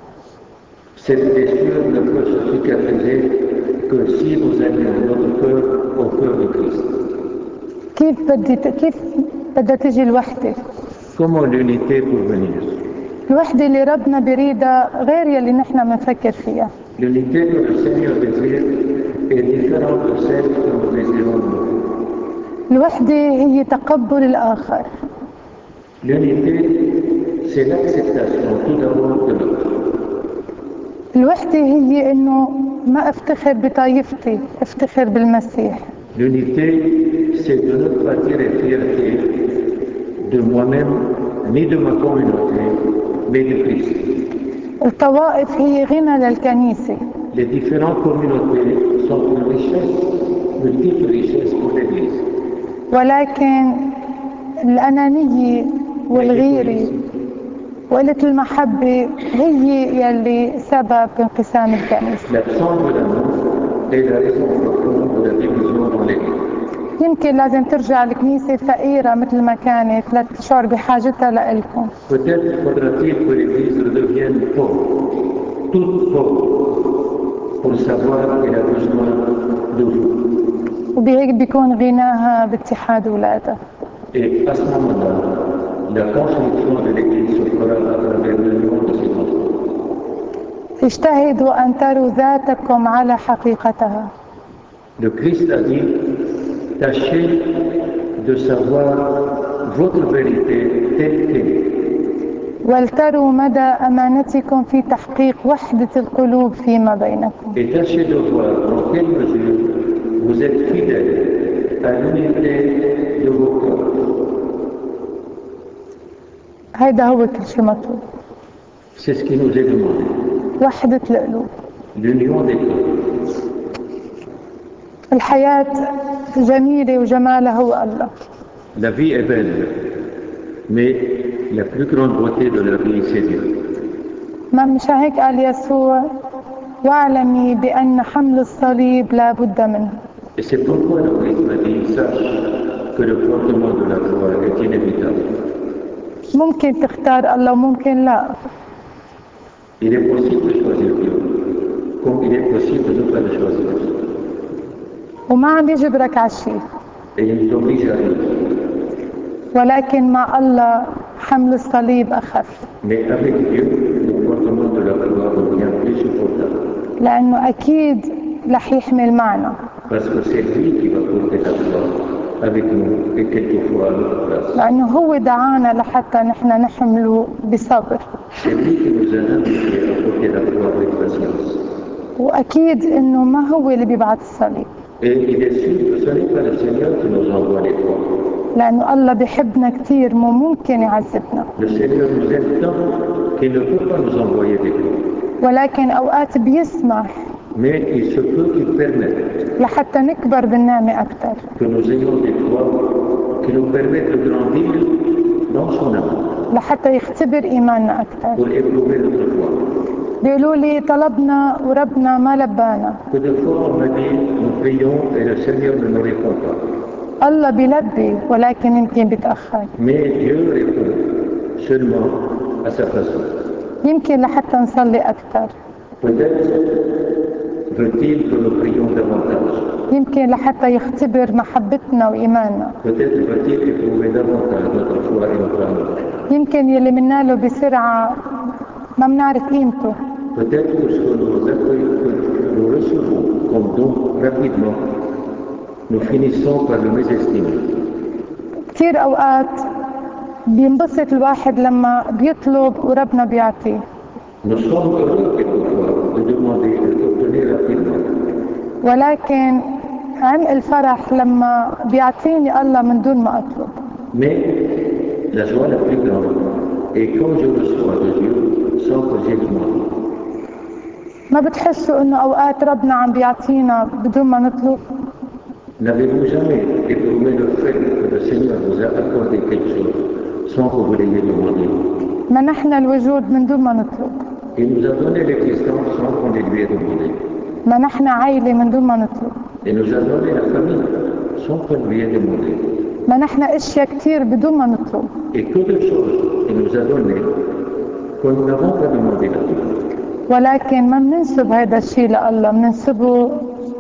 Cette blessure ne peut se cicatriser que si nous allions notre cœur au cœur de Christ. كيف بدها تجي الوحدة؟ Comment l'unité pour venir? الوحدة اللي ربنا بيريدها غير يلي نحن بنفكر فيها. L'unité que le Seigneur désire est différente de celle que nous désirons nous. الوحدة هي تقبل الآخر. L'unité, c'est l'acceptation tout d'abord de l'autre. الوحدة هي إنه ما أفتخر بطائفتي، أفتخر بالمسيح. L'unité, c'est de ne pas tirer fierté de moi-même, ni de ma communauté, mais de Christ. الطوائف هي غنى للكنيسة. Les différentes communautés sont une richesse, multiples richesses pour l'Église. ولكن الأنانية والغيرة وقلة المحبة هي يلي سبب انقسام الكنيسة. L'absence de l'amour est la raison profonde de la division dans l'Église. يمكن لازم ترجع الكنيسة فقيرة مثل ما كانت لتشعر بحاجتها لإلكم. Peut-être faudra-t-il que l'Église redevienne pauvre, toute pauvre, pour savoir qu'elle a besoin de vous. وبهيك بيكون غناها باتحاد ولادها. Et à ce moment-là, la construction de l'Église se fera à travers l'union de ses enfants. اجتهدوا أن تروا ذاتكم على حقيقتها. Le Christ a dit, tâchez de savoir votre vérité telle qu'elle. ولتروا مدى أمانتكم في تحقيق وحدة القلوب فيما بينكم. Et tâchez de voir dans quelle mesure vous êtes fidèles à l'unité de vos cœurs. هيدا هو كل شيء مطلوب. C'est ce qui nous est demandé. وحدة القلوب. L'union des cœurs. الحياة جميلة وجمالها هو الله. La vie est belle, mais la plus grande beauté de la vie, c'est Dieu. ما مش هيك قال يسوع واعلمي بأن حمل الصليب لا بد منه. Et c'est pourquoi le Christ m'a dit, sache que le portement de la croix est inévitable. ممكن تختار الله وممكن لا. Il est possible de choisir Dieu, comme il est possible de ne pas le choisir. وما عم يجبرك على شيء. Et il nous oblige à rien. ولكن مع الله حمل الصليب أخف. Mais avec Dieu, le portement de la croix devient plus supportable. لأنه أكيد رح يحمل معنا. Parce que c'est lui qui va porter la croix avec nous et quelquefois à notre place. لأنه هو دعانا لحتى نحن نحمله بصبر. C'est lui qui nous a invités à porter la croix avec patience. وأكيد إنه ما هو اللي بيبعث الصليب. Et il est sûr que ce n'est pas le Seigneur qui nous envoie les croix. لأنه الله بيحبنا كثير ممكن يعذبنا. Le Seigneur nous aime tant qu'il ne peut pas nous envoyer des croix. ولكن أوقات بيسمح. Mais il se peut qu'il permette لحتى نكبر بالنعمة أكثر. que nous ayons des croix qui nous permettent de grandir dans son amour. لحتى يختبر إيماننا أكثر. Pour éprouver notre foi. بيقولوا لي طلبنا وربنا ما لبانا. Que de fois on m'a dit, nous prions et le Seigneur ne nous répond pas. الله بيلبي ولكن يمكن بيتأخر. Mais Dieu répond seulement à sa façon. يمكن لحتى نصلي أكثر. Peut-être veut-il que nous prions davantage. يمكن لحتى يختبر محبتنا وإيماننا. Peut-être veut-il éprouver davantage notre foi et notre amour. يمكن يلي مناله بسرعة ما بنعرف قيمته. Peut-être que ce que nous recevons comme don rapidement, nous finissons par le mésestimer. كثير أوقات بينبسط الواحد لما بيطلب وربنا بيعطيه. Nous sommes heureux quelquefois de demander et d'obtenir rapidement. ولكن عمق الفرح لما بيعطيني الله من دون ما أطلب. Mais la joie la plus grande est quand je reçois de Dieu sans que j'ai demandé. ما بتحسوا إنه أوقات ربنا عم بيعطينا بدون ما نطلب؟ N'avez-vous jamais éprouvé le fait que le Seigneur vous a accordé quelque chose sans que vous l'ayez demandé? منحنا الوجود من دون ما نطلب. Il nous a donné l'existence sans qu'on les lui ait demandé. منحنا عائلة من دون ما نطلب. Il nous a donné la famille sans qu'on lui ait demandé. منحنا أشياء كتير بدون ما نطلب. Et que de choses il nous a donné que nous n'avons pas demandé à Dieu. ولكن ما بننسب هذا الشيء لله، بننسبه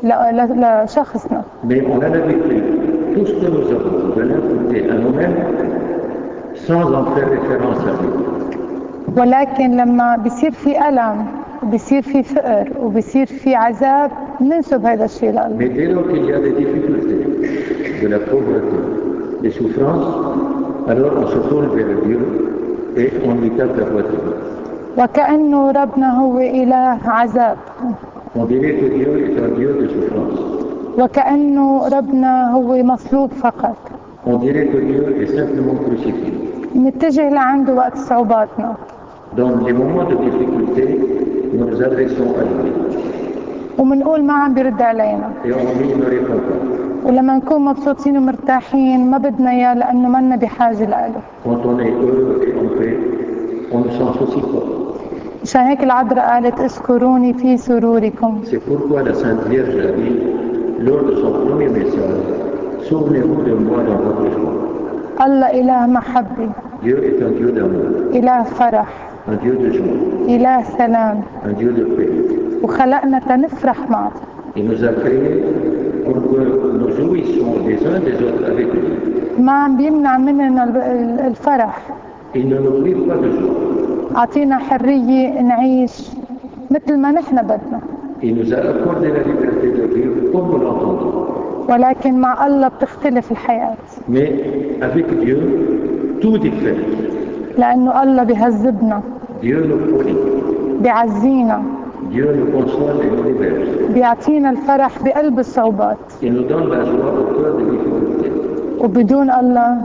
لشخصنا. Mais on a l'habitude, tout ce que nous avons, de l'imputer à nous-mêmes sans en faire référence à Dieu. ولكن لما بيصير في ألم وبيصير في فقر وبيصير في عذاب بننسب هذا الشيء لله. Mais dès lors qu'il y a des difficultés, de la pauvreté, des souffrances, alors on se tourne vers Dieu et on lui tape la poitrine. وكأنه ربنا هو إله عذاب. On dirait que Dieu est un Dieu de souffrance. وكأنه ربنا هو مصلوب فقط. On dirait que Dieu est simplement crucifié. نتجه لعنده وقت صعوباتنا. Dans les moments de difficulté, nous nous adressons à lui. ومنقول ما عم بيرد علينا. Et on lui ne répond pas. ولما نكون مبسوطين ومرتاحين ما بدنا إياه لأنه ما لنا بحاجة له. Quand on est heureux et en paix, on ne s'en soucie pas. مشان هيك العذراء قالت اذكروني في سروركم. C'est pourquoi la Sainte Vierge a dit, lors de son premier message, souvenez-vous de moi dans votre joie. الله إله محبة. Dieu est un Dieu d'amour, إله فرح. un Dieu de joie, إله سلام. un Dieu de paix. وخلقنا تنفرح معه. Il nous a créés pour que nous jouissions les uns des autres avec lui. ما عم بيمنع مننا الفرح. Il ne nous prive pas de joie. أعطينا حرية نعيش مثل ما نحن بدنا. Il nous a accordé la liberté de vivre comme nous l'entendons. ولكن مع الله بتختلف الحياة. Mais avec Dieu, tout diffère. لأنه الله بيهذبنا. Dieu nous polie. بيعزينا. Dieu nous console et nous libère. بيعطينا الفرح بقلب الصعوبات. Il nous donne la joie au cœur des difficultés. وبدون الله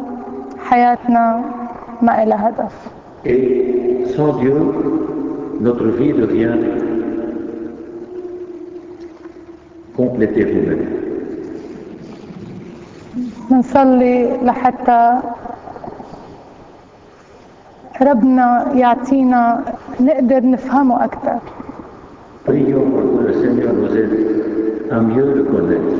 حياتنا ما إلها هدف. Et sans Dieu, notre vie devient complétée vous-même. نصلي لحتى ربنا يعطينا نقدر نفهمه أكثر. Prions pour que le Seigneur nous aide à mieux le connaître.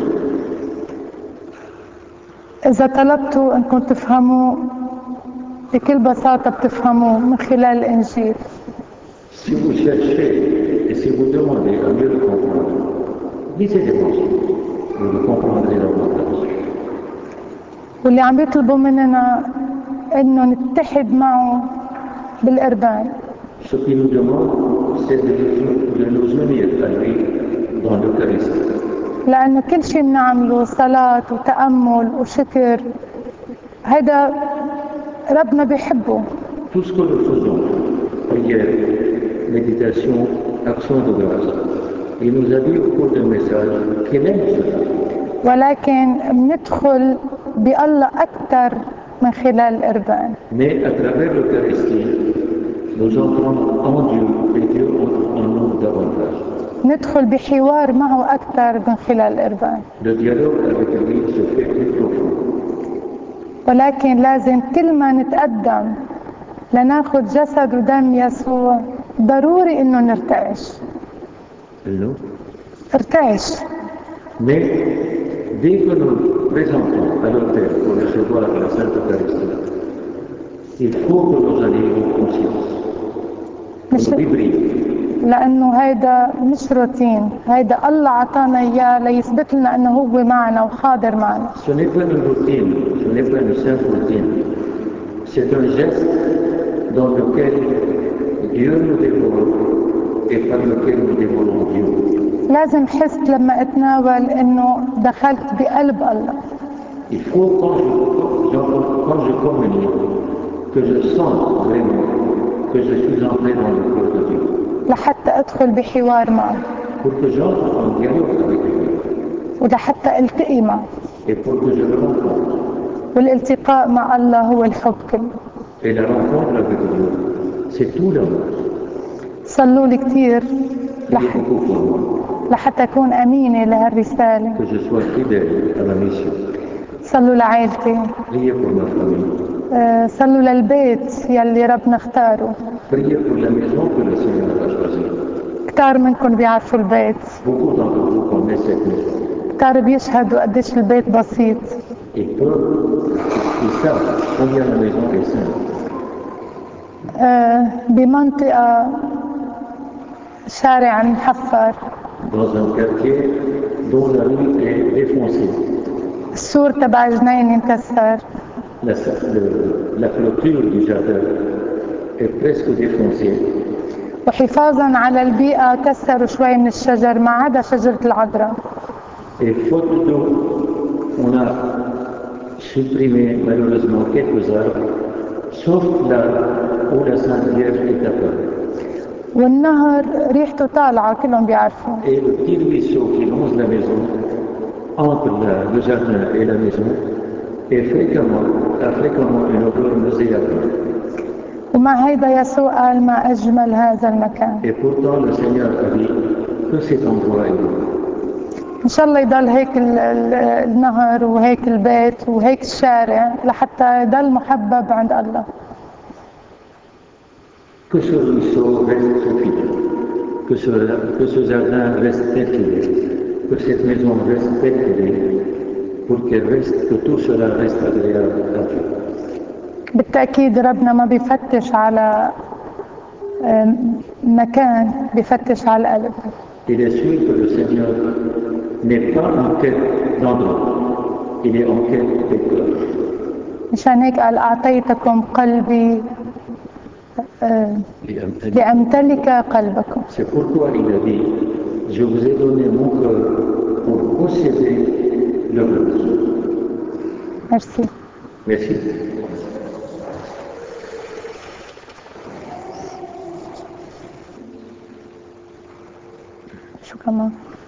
إذا طلبتوا أنكم تفهموا بكل بساطة بتفهموه من خلال الإنجيل. Si vous cherchez et si vous demandez à mieux le comprendre, lisez l'Évangile, vous le comprendrez davantage. واللي عم بيطلبوا مننا إنه نتحد معه بالقربان. Ce qu'il nous demande, c'est de nous unir à lui dans l'Eucharistie. لأنه كل شيء بنعمله صلاة وتأمل وشكر هذا ربنا بيحبه. Tout ce que nous faisons, prière, méditation, action de grâce, il nous a dit au cours du message qu'il aime cela. ولكن بندخل بالله أكثر من خلال القربان. Mais à travers l'Eucharistie, nous entrons en Dieu et Dieu entre en nous davantage. ندخل بحوار معه أكثر من خلال القربان. Le dialogue avec lui se fait plus profond. ولكن لازم كل ما نتقدم لناخذ جسد ودم يسوع ضروري إنه نرتعش. Non. ارتعش. Mais Dès que nous présentons à l'autel pour recevoir la Sainte Eucharistie, il faut que nous en ayons conscience. مش لأنه هيدا مش روتين، هيدا الله عطانا إياه ليثبت لنا أنه هو معنا وحاضر معنا. Ce n'est pas une routine, ce n'est pas une simple routine. C'est un geste dans lequel Dieu nous dévore et par lequel nous dévorons Dieu. لازم حس لما أتناول إنه دخلت بقلب الله. Il faut quand je communie que je sens vraiment que je suis entré dans le corps de Dieu. لحتى أدخل بحوار معه. Pour que j'entre en dialogue avec lui. ولحتى ألتقي معه. Et pour que je le rencontre. والالتقاء مع الله هو الحب كله. Et la rencontre avec Dieu, c'est tout l'amour. صلوا لي كثير لحتى أكون أمينة لهالرسالة. Que je sois fidèle à ma mission. صلوا لعائلتي. Priez pour ma famille. صلوا للبيت يلي ربنا اختاره. Priez pour la maison que le Seigneur a choisie. كتار منكم بيعرفوا البيت. Beaucoup d'entre vous connaissent cette maison. كتار بيشهدوا قديش البيت بسيط. Ils savent combien la maison est simple. بمنطقة شارع محفر. Dans un quartier dont la rue est défoncée. السور تبع جنين انكسر. La clôture du jardin est presque défoncée. وحفاظا على البيئة كسروا شوي من الشجر ما عدا شجرة العذراء. Et faute d'eau, on a supprimé malheureusement quelques arbres, sauf là où la Sainte Vierge est apparue. والنهر ريحته طالعة كلهم بيعرفوا. Et le petit ruisseau qui longe la maison, entre le jardin et la maison, a fréquemment une odeur nauséabonde. ومع هيدا يسوع قال ما أجمل هذا المكان. Et pourtant le Seigneur a dit que cet endroit est beau. إن شاء الله يضل هيك النهر وهيك البيت وهيك الشارع لحتى يضل محبب عند الله. Que ce ruisseau reste fidèle, que ce jardin reste fidèle, que cette maison reste fidèle, pour que tout cela reste agréable à Dieu. بالتأكيد ربنا ما بيفتش على مكان، بيفتش على القلب. Il est sûr que le Seigneur n'est pas en quête d'endroit, il est en quête de cœur. مشان هيك قال أعطيتكم قلبي لأمتلك قلبكم. C'est pourquoi il a dit, je vous ai donné mon cœur pour posséder le vôtre. Merci. Merci. شو كمان؟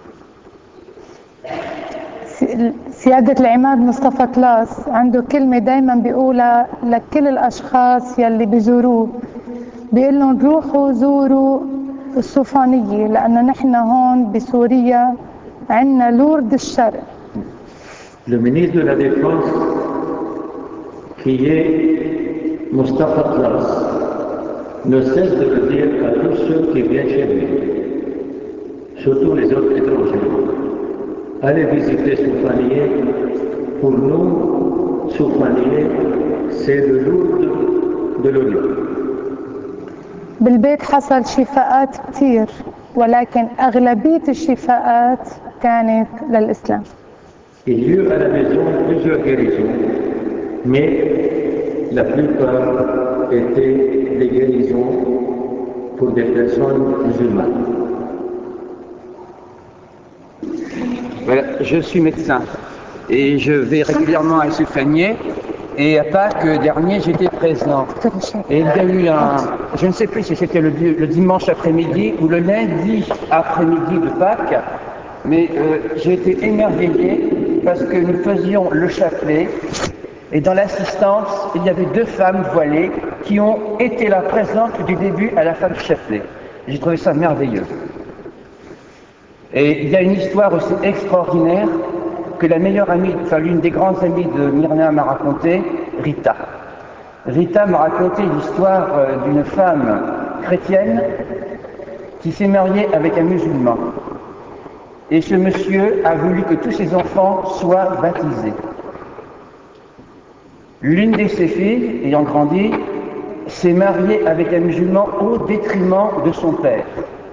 سيادة العماد مصطفى كلاس عنده كلمة دايما بيقولها لكل الأشخاص يلي بيزوروه، بيقول لهم روحوا زوروا الصوفانية لأن نحن هون بسوريا عنا لورد الشرق. Le ministre de la Défense, qui est Moustapha Tlass, ne cesse de le dire à tous ceux qui viennent chez lui, surtout les autres étrangers. Allez visiter Soufanié. Pour nous, Soufanié, c'est le Lourdes de l'Orient. بالبيت حصل شفاءات كتير ولكن أغلبية الشفاءات كانت للإسلام. Il y eut à la maison plusieurs guérisons, mais la plupart étaient des guérisons pour des personnes musulmanes. Voilà, je suis médecin et je vais régulièrement à Soufanié. Et à Pâques dernier, j'étais présent. Et il y a eu je ne sais plus si c'était le dimanche après-midi ou le lundi après-midi de Pâques, mais j'ai été émerveillé parce que nous faisions le chapelet et dans l'assistance, il y avait 2 femmes voilées qui ont été là présentes du début à la fin du chapelet. J'ai trouvé ça merveilleux. Et il y a une histoire aussi extraordinaire que la meilleure amie, enfin l'une des grandes amies de Myriam m'a raconté, Rita. Rita m'a raconté l'histoire d'une femme chrétienne qui s'est mariée avec un musulman. Et ce monsieur a voulu que tous ses enfants soient baptisés. L'une de ses filles, ayant grandi, s'est mariée avec un musulman au détriment de son père.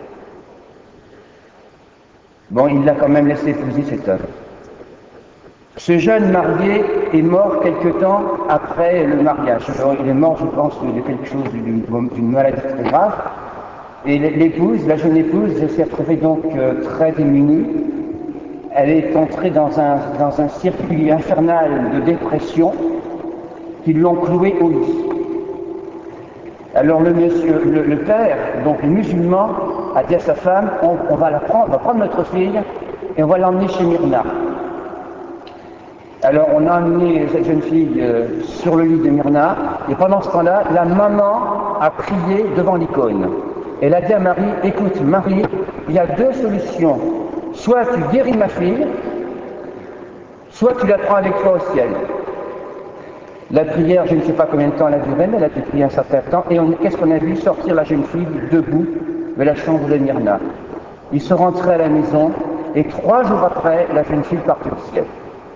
Bon, il l'a quand même laissé épouser cet homme. Ce jeune marié est mort quelque temps après le mariage. Alors, il est mort, je pense, de quelque chose, d'une maladie très grave. Et l'épouse, la jeune épouse, s'est retrouvée donc très démunie. Elle est entrée dans un circuit infernal de dépression qui l'ont clouée au lit. Alors le père, donc le musulman, a dit à sa femme, on va prendre notre fille et on va l'emmener chez Myrna. Alors on a amené cette jeune fille sur le lit de Myrna, et pendant ce temps-là, la maman a prié devant l'icône. Elle a dit à Marie, écoute Marie, il y a deux solutions. Soit tu guéris ma fille, soit tu la prends avec toi au ciel. La prière, je ne sais pas combien de temps elle a duré, mais elle a pu prier un certain temps, et qu'est-ce qu'on a vu? Sortir la jeune fille debout de la chambre de Myrna. Ils sont rentrés à la maison, et 3 jours après, la jeune fille partit au ciel.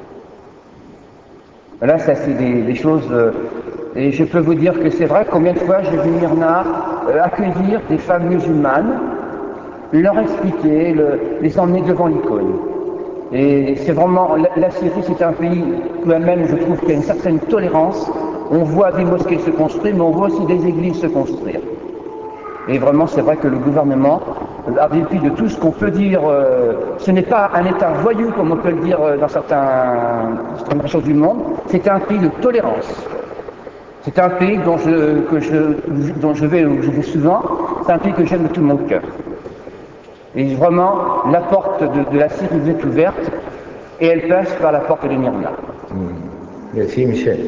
Là, ça c'est des choses, et je peux vous dire que c'est vrai, combien de fois j'ai vu Myrna accueillir des femmes musulmanes, leur expliquer, les emmener devant l'icône. Et c'est vraiment, la Syrie c'est un pays où même je trouve qu'il y a une certaine tolérance. On voit des mosquées se construire, mais on voit aussi des églises se construire. Et vraiment c'est vrai que le gouvernement, à dépit de tout ce qu'on peut dire, ce n'est pas un État voyou comme on peut le dire dans certaines régions du monde, c'est un pays de tolérance. C'est un pays dont je vais souvent, c'est un pays que j'aime de tout mon cœur. Et vraiment, la porte de la Syrie est ouverte et elle passe par la porte de Myrna. Merci Michel.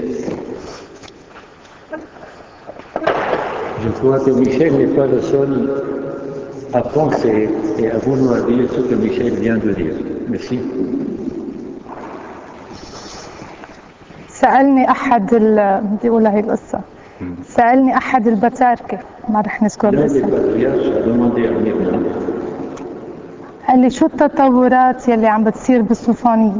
Je crois que Michel n'est pas le seul à penser et à vouloir dire ce que Michel vient de dire. Merci. سألني أحد بدي أقولها هي القصة. سألني أحد البتاركة، ما رح نذكر الاسم. قال لي شو التطورات يلي عم بتصير بالصوفانية؟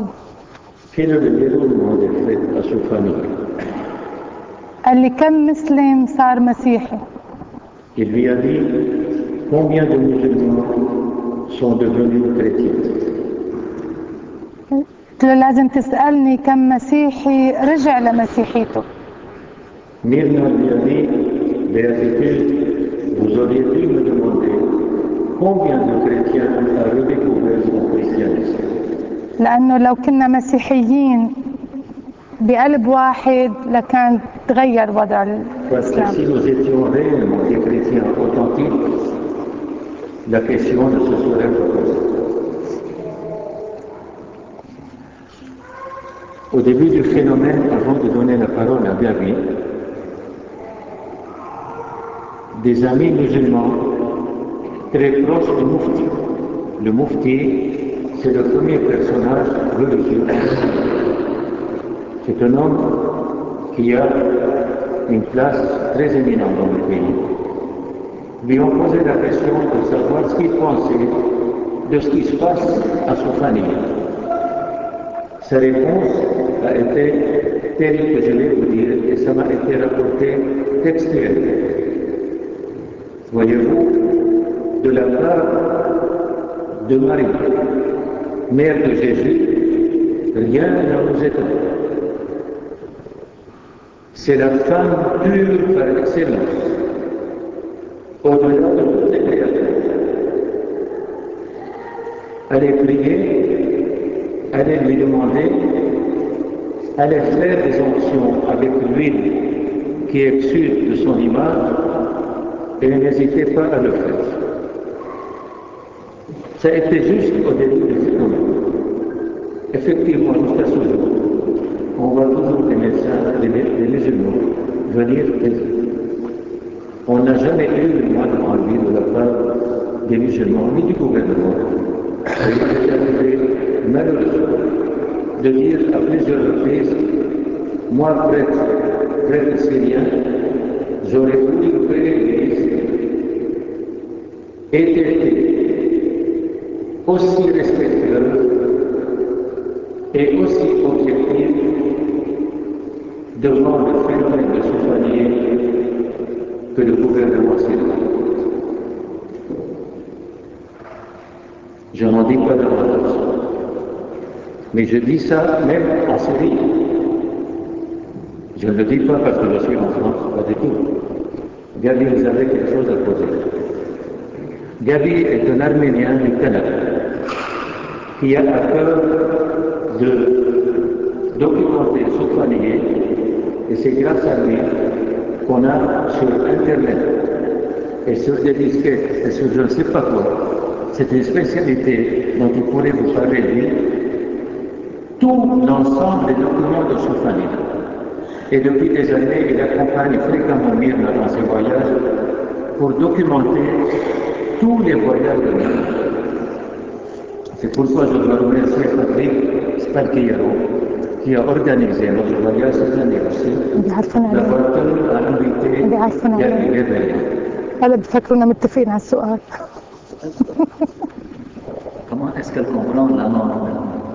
قال لي كم مسلم صار مسيحي؟ Il lui a dit combien de musulmans sont devenus chrétiens. قلت له لازم تسألني كم مسيحي رجع لمسيحيته. Myrna lui a dit, béatitude, vous auriez dû me demander combien de chrétiens a redécouvert son christianisme. لأنه لو كنا مسيحيين بقلب واحد لكان تغير وضع الإسلام. Si nous étions réellement des chrétiens authentiques, la question ne se serait pas posée. Au début du phénomène, avant de donner la parole à Gabi, des amis musulmans très proches du Moufti. Le Moufti, c'est le premier personnage religieux. C'est un homme qui a une place très éminente dans le pays. Lui ont posé la question de savoir ce qu'il pensait de ce qui se passe à son famille. Sa réponse a été telle que je vais vous dire, et ça m'a été rapporté textuellement. Voyez-vous, de la part de Marie, mère de Jésus, rien ne nous étonne. C'est la femme pure par excellence, au-delà de toutes les créatures. Allez prier, allez lui demander, allez faire des onctions avec l'huile qui exude de son image, et n'hésitez pas à le faire. Ça a été juste au début du phénomène. Effectivement, jusqu'à ce jour, on voit toujours des médecins, des musulmans venir aider. On n'a jamais eu le moindre envie de la part des musulmans, ni du gouvernement. Il est arrivé, malheureusement, de dire à plusieurs reprises, moi, prêtre syrien, j'aurais voulu ouvrir l'église et tester aussi respectueux et aussi objectif devant le phénomène de souvenirs que le gouvernement s'élève. Je n'en dis pas davantage. Mais je dis ça même en Syrie. Je ne le dis pas parce que je suis en France, pas du tout. Gabi, vous avez quelque chose à poser. Gabi est un Arménien du Canada qui a à cœur de documenter Soufanié, et c'est grâce à lui qu'on a sur Internet et sur des disquettes et sur je ne sais pas quoi, c'est une spécialité dont il pourrait vous parler lui, tout l'ensemble des documents de Soufanié. Et depuis des années, il accompagne fréquemment Myrna dans ses voyages pour documenter tous les voyages de Myrna. C'est pourquoi je dois remercier Patrick Sparkiero qui a organisé notre voyage cette année aussi, d'avoir tenu à inviter Gabi Guerrier. هلا بفكرونا متفقين على السؤال. Comment est-ce qu'elle comprend la norme?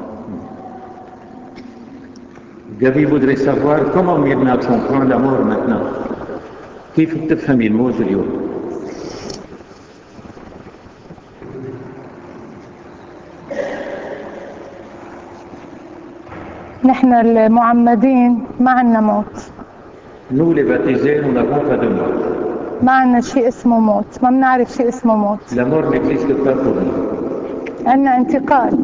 Gabi voudrait savoir comment Myrna comprend la mort maintenant. كيف بتفهمي الموت اليوم؟ نحن المعمدين ما عنا موت. Nous les baptisés, nous n'avons pas de mort. ما عنا شيء اسمه موت، ما بنعرف شيء اسمه موت. La mort n'existe pas pour nous. عنا انتقال.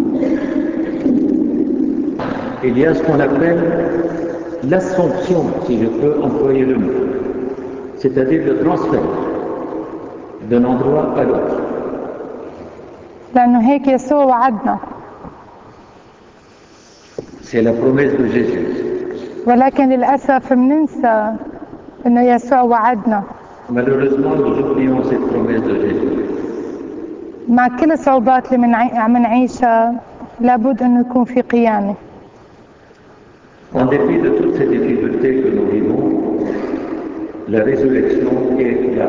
Il y a ce qu'on appelle l'assomption, si je peux employer le mot, c'est-à-dire le transfert d'un endroit à l'autre. لأنه هيك يسوع وعدنا. C'est la promesse de Jésus. ولكن للأسف بننسى إنه يسوع وعدنا. Malheureusement, nous oublions cette promesse de Jésus. مع كل الصعوبات اللي منعيشها لابد إنه يكون في قيامة. En dépit de toutes ces difficultés que nous vivons, la résurrection est là.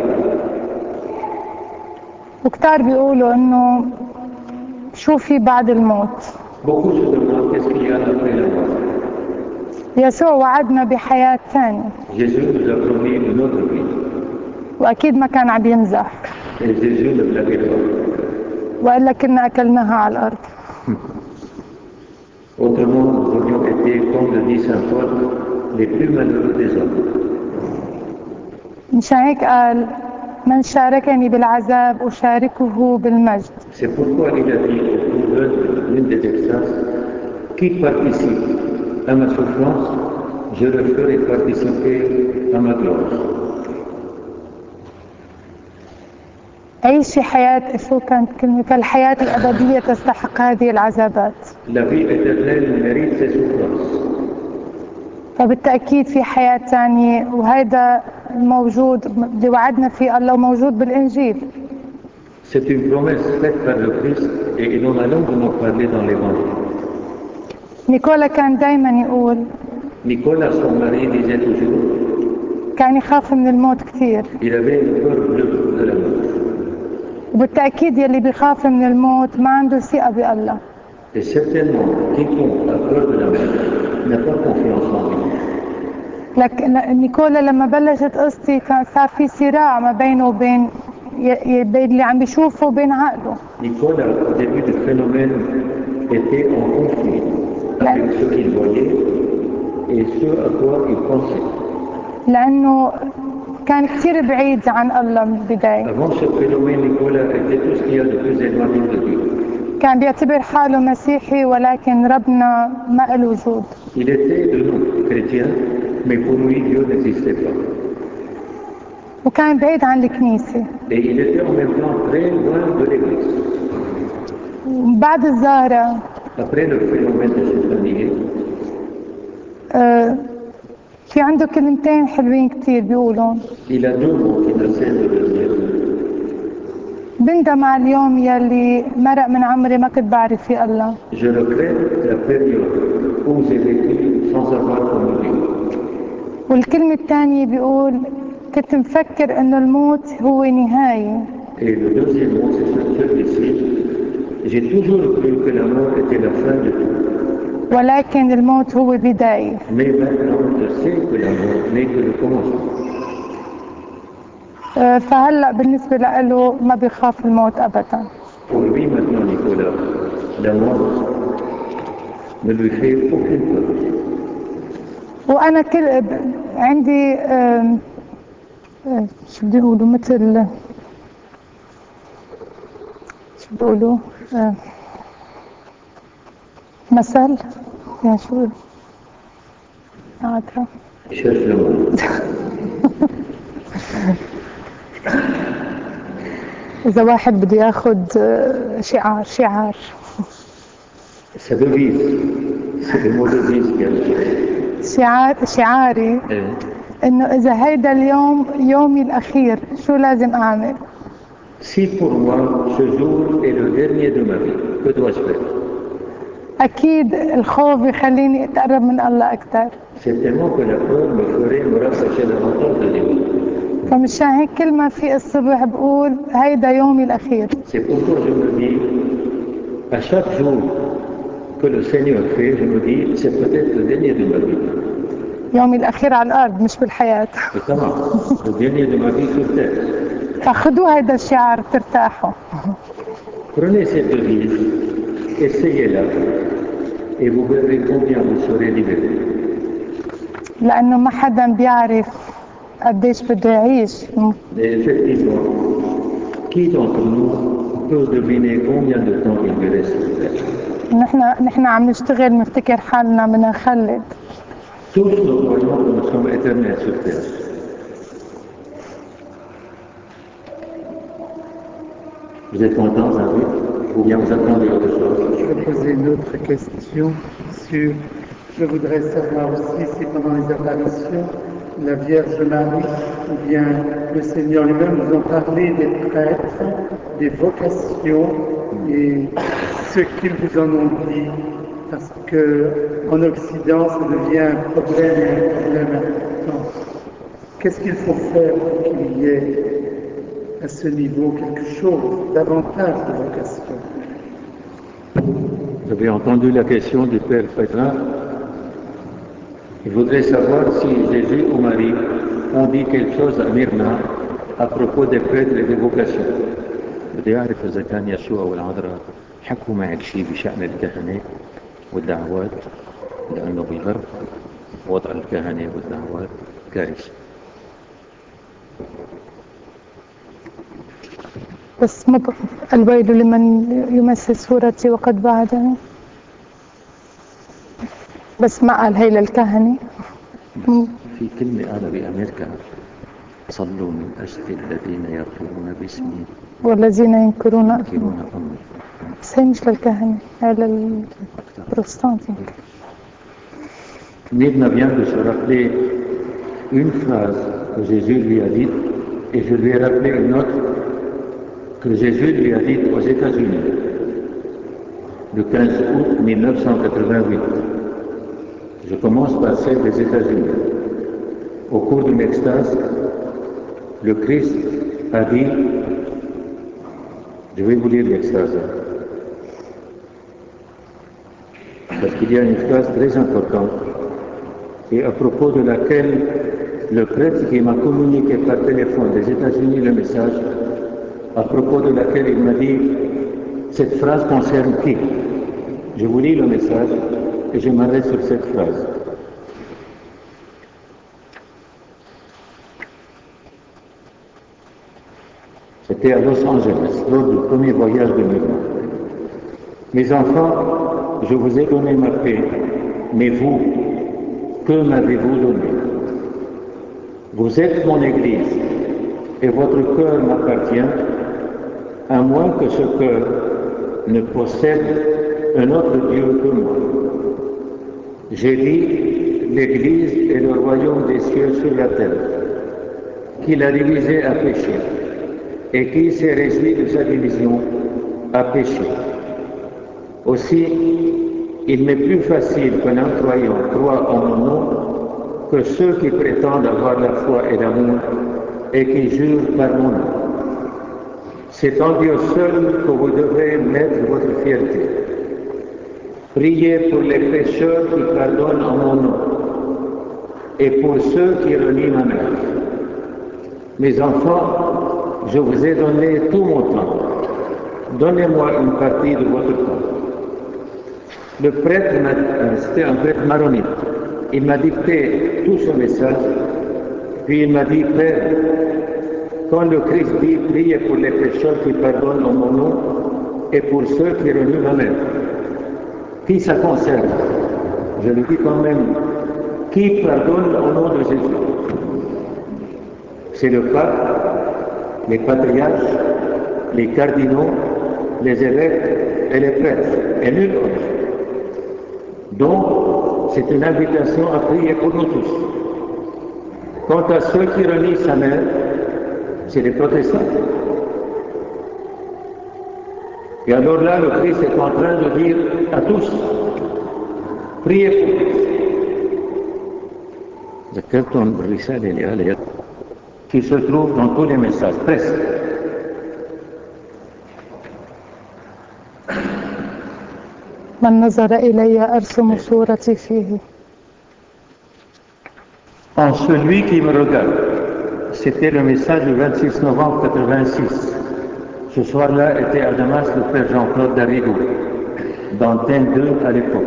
وكتار بيقولوا إنه شو في بعد الموت. Beaucoup se demandent qu'est-ce qu'il y a après la mort. يسوع وعدنا بحياة ثانية. Jésus nous a promis une autre vie. وأكيد ما كان عم يمزح. Et Jésus ne blaguait pas. وإلا كنا أكلناها على الأرض. Autrement, nous aurions été, comme le dit saint Paul, les plus malheureux des hommes. مشان هيك قال من شاركني بالعذاب أشاركه بالمجد. C'est pourquoi il a dit au coureur de l'une des extases, qui participe à ma souffrance, je le ferai participer à ma gloire. عيشي حياة شو كانت كلمة فالحياة الأبدية تستحق هذه العذابات. La vie éternelle mérite ses souffrances. فبالتأكيد في حياة ثانية وهذا موجود اللي وعدنا فيه الله موجود بالإنجيل. C'est une promesse faite par le Christ et nous allons vous en parler dans l'Évangile. نيكولا كان دايما يقول Nicolas, son mari, disait toujours, كان يخاف من الموت كثير. il avait une peur bleue de la mort. وبالتأكيد يلي بيخاف من الموت ما عنده ثقة بالله. Et certainement, quiconque a peur de la mort n'a pas confiance en lui. لكن نيكولا لما بلشت قصتي كان صار في صراع ما بينه وبين بين اللي عم بيشوفه وبين عقله. Nicolas, au début du phénomène, était en conflit avec ce qu'il voyait et ce à quoi il pensait. لأنه كان كثير بعيد عن الله من البداية. Avant ce phénomène, Nicolas était tout ce qu'il y a de plus éloigné de Dieu. كان بيعتبر حاله مسيحي ولكن ربنا ما له وجود. Il était de nous, chrétiens, mais pour lui, Dieu n'existait pas. وكان بعيد عن الكنيسة. Et il était en même temps très loin de l'Église. بعد الظاهرة Après le phénomène de Soufanié, في عنده كلمتين حلوين كتير بيقولون. il a deux mots qui ne cessent de le dire. بندم على اليوم يلي مرق من عمري ما كنت بعرف في الله. Je regrette la période où j'ai vécu sans avoir connu Dieu. والكلمة الثانية بيقول كنت مفكر إنه الموت هو نهاية. Et le deuxième mot, c'est celui-ci. J'ai toujours cru que la mort était la fin de tout. ولكن الموت هو بداية. Mais maintenant, je sais que la mort n'est que le commencement. فهلأ بالنسبة له ما بيخاف الموت أبدا. Pour lui maintenant, Nicolas, la mort ne lui fait aucune peur. وأنا عندي شو بدي أقوله مثل شو بيقولوا مثل يعني شو عارفة Cherche le mot. إذا واحد بده ياخد شعار Ça devise. C'est le mot devise qu'il y a. شعاري إنه إذا هيدا اليوم يومي الأخير شو لازم أعمل؟ Si pour moi, ce jour est le dernier de ma vie, que dois-je faire? أكيد الخوف يخليني أتقرب من الله أكثر. Certainement que la peur me ferait me rapprocher davantage de Dieu. فمشان هيك كل ما في الصبح بقول هيدا يومي الأخير. C'est pourquoi je me dis, à chaque jour que le Seigneur fait, je me dis, c'est peut-être le dernier de ma vie. يومي الأخير على الأرض مش بالحياة. Le dernier de ma vie sur terre. فخذوا هيدا الشعار ترتاحوا. Prenez cette devise, essayez-la, et vous verrez combien vous serez libérés. لأنه ما حدا بيعرف قديش بده يعيش. Effectivement, qui d'entre nous peut deviner combien de temps il lui reste sur terre? نحن عم نشتغل نفتكر حالنا بدنا نخلد. Tous nous croyons que nous sommes éternels sur terre. Vous êtes content, David, ou bien vous attendez autre chose? Je vais poser une autre question sur... Je voudrais savoir aussi si pendant les apparitions, la Vierge Marie ou bien le Seigneur lui-même nous ont parlé des prêtres, des vocations et ce qu'ils vous en ont dit. Parce qu'en Occident, ça devient un problème important. Qu'est-ce qu'il faut faire pour qu'il y ait à ce niveau quelque chose, davantage de vocation? Vous avez entendu la question du Père Pétrin. Il voudrait savoir si Jésus ou Marie ont dit quelque chose à Myrna à propos des prêtres et des vocations. بدي يعرف إذا كان يسوع والعذراء حكوا معك شيء بشأن الكهنة والدعوات، لأنه بالغرب وضع الكهنة والدعوات كارثة. بس الويل لمن يمس صورتي وقد بعدني. بس ما قال هي للكهنة. في كلمة قالها بأمريكا: صلوا من أجل الذين يغفرون باسمي والذين ينكرون أمي. بس هي مش للكهنة، هي للبروتستانت. Myrna vient de se rappeler une phrase que Jésus lui a dite, et je lui ai rappelé une autre que Jésus lui a dite aux États-Unis, le 15 août 1988. Je commence par celle des États-Unis. Au cours d'une extase, le Christ a dit, je vais vous lire l'extase, parce qu'il y a une phrase très importante, et à propos de laquelle le prêtre qui m'a communiqué par téléphone des États-Unis le message, à propos de laquelle il m'a dit, cette phrase concerne qui? Je vous lis le message et je m'arrête sur cette phrase. C'était à Los Angeles, lors du premier voyage de Myrna. Mes enfants, je vous ai donné ma paix, mais vous, que m'avez-vous donné? Vous êtes mon Église, et votre cœur m'appartient, à moins que ce cœur ne possède un autre Dieu que moi. J'ai dit, l'Église est le royaume des cieux sur la terre, qui l'a divisé a péché, et qui s'est réjoui de sa division a péché. Aussi, il m'est plus facile qu'un incroyant croit en mon nom que ceux qui prétendent avoir la foi et l'amour et qui jurent par mon nom. C'est en Dieu seul que vous devez mettre votre fierté. Priez pour les pécheurs qui pardonnent en mon nom et pour ceux qui renient ma mère. Mes enfants, je vous ai donné tout mon temps. Donnez-moi une partie de votre temps. Le prêtre, c'était un prêtre maronite. Il m'a dicté tout ce message, puis il m'a dit, Père, quand le Christ dit, priez pour les pécheurs qui pardonnent en mon nom et pour ceux qui renient ma mère, qui ça concerne? Je le dis quand même, qui pardonne au nom de Jésus? C'est le pape, les patriarches, les cardinaux, les évêques et les prêtres, et nul autre. Donc, c'est une invitation à prier pour nous tous. Quant à ceux qui renient sa mère, c'est les protestants. Et alors là, le Christ est en train de dire à tous, priez pour tous. ذكرتهم بالرسالة اللي قالت Qui se trouve dans tous les messages, presque. من نظر إلي أرسم صورتي فيه. En celui qui me regarde. C'était le message du 26 novembre 86. Ce soir-là était à Damas le Père Jean-Claude Darrigou, d'Antenne 2 à l'époque.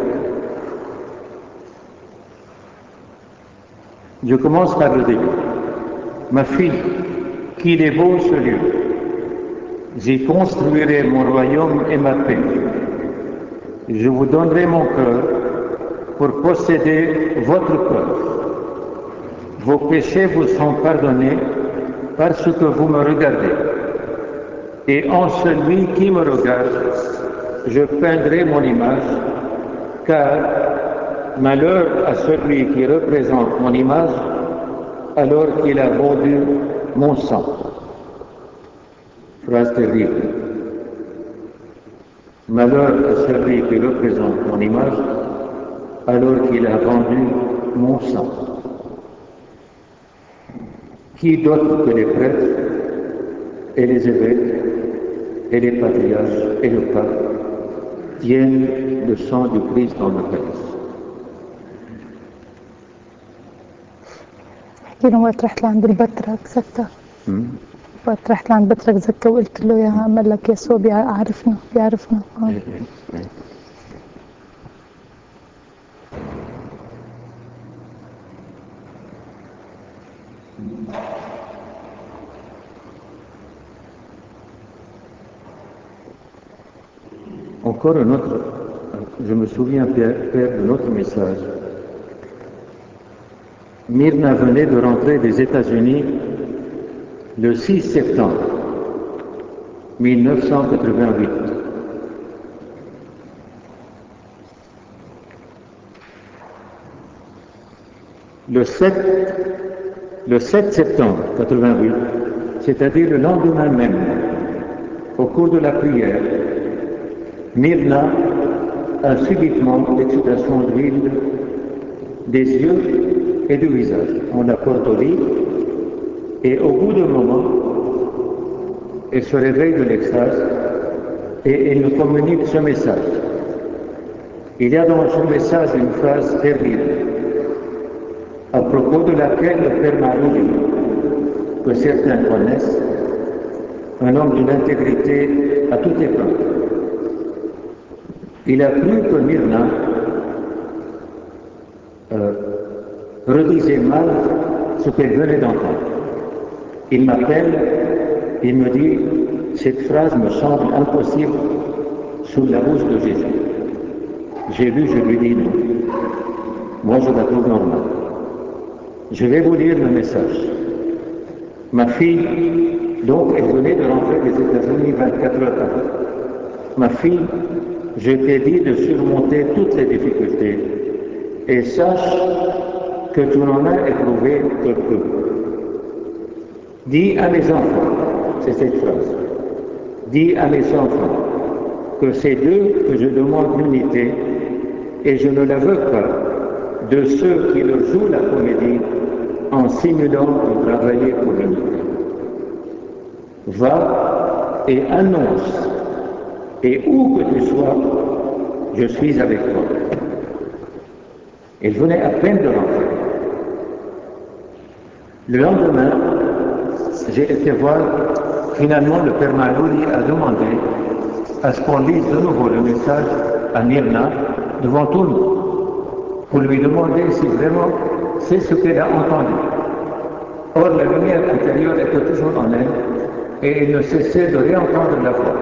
Je commence par le début. Ma fille, qu'il est beau ce lieu. J'y construirai mon royaume et ma paix. Je vous donnerai mon cœur pour posséder votre cœur. Vos péchés vous sont pardonnés parce que vous me regardez. Et en celui qui me regarde, je peindrai mon image, car malheur à celui qui représente mon image, alors qu'il a vendu mon sang. Phrase terrible. Malheur à celui qui représente mon image, alors qu'il a vendu mon sang. Qui d'autre que les prêtres et les évêques et les patriarches et le pape tiennent le sang du Christ dans le calice. احكي لهم وقت رحت لعند البطرك زكا وقت رحت لعند البطرك زكا وقلت له يا عمل لك يسوع بيعرفنا Encore un autre, je me souviens, Père, de notre message. Myrna venait de rentrer des États-Unis le 6 septembre 1988. Le 7 septembre 88, c'est-à-dire le lendemain même, au cours de la prière, Myrna a subitement l'excitation d'huile des yeux et du visage. On la porte au lit et au bout d'un moment, elle se réveille de l'extase et elle nous communique ce message. Il y a dans ce message une phrase terrible à propos de laquelle le Père Marie, que certains connaissent, un homme d'une intégrité à toute épreuve. Il a cru que Myrna redisait mal ce qu'elle venait d'entendre. Il m'appelle, il me dit, cette phrase me semble impossible sous la bouche de Jésus. J'ai lu, je lui dis non. Moi, je la trouve normale. Je vais vous lire le message. Ma fille, donc, elle venait de rentrer des États-Unis 24 heures avant. Ma fille, je t'ai dit de surmonter toutes les difficultés et sache que tu n'en as éprouvé que peu. Dis à mes enfants, c'est cette phrase, dis à mes enfants que c'est d'eux que je demande l'unité et je ne la veux pas de ceux qui leur jouent la comédie en simulant de travailler pour l'unité. Va et annonce, et où que tu sois, je suis avec toi. Il venait à peine de rentrer. Le lendemain, j'ai été voir, finalement le Père Malouli a demandé à ce qu'on lise de nouveau le message à Myrna devant tout le monde, pour lui demander si vraiment c'est ce qu'elle a entendu. Or, la lumière intérieure était toujours en elle et elle ne cessait de réentendre la voix.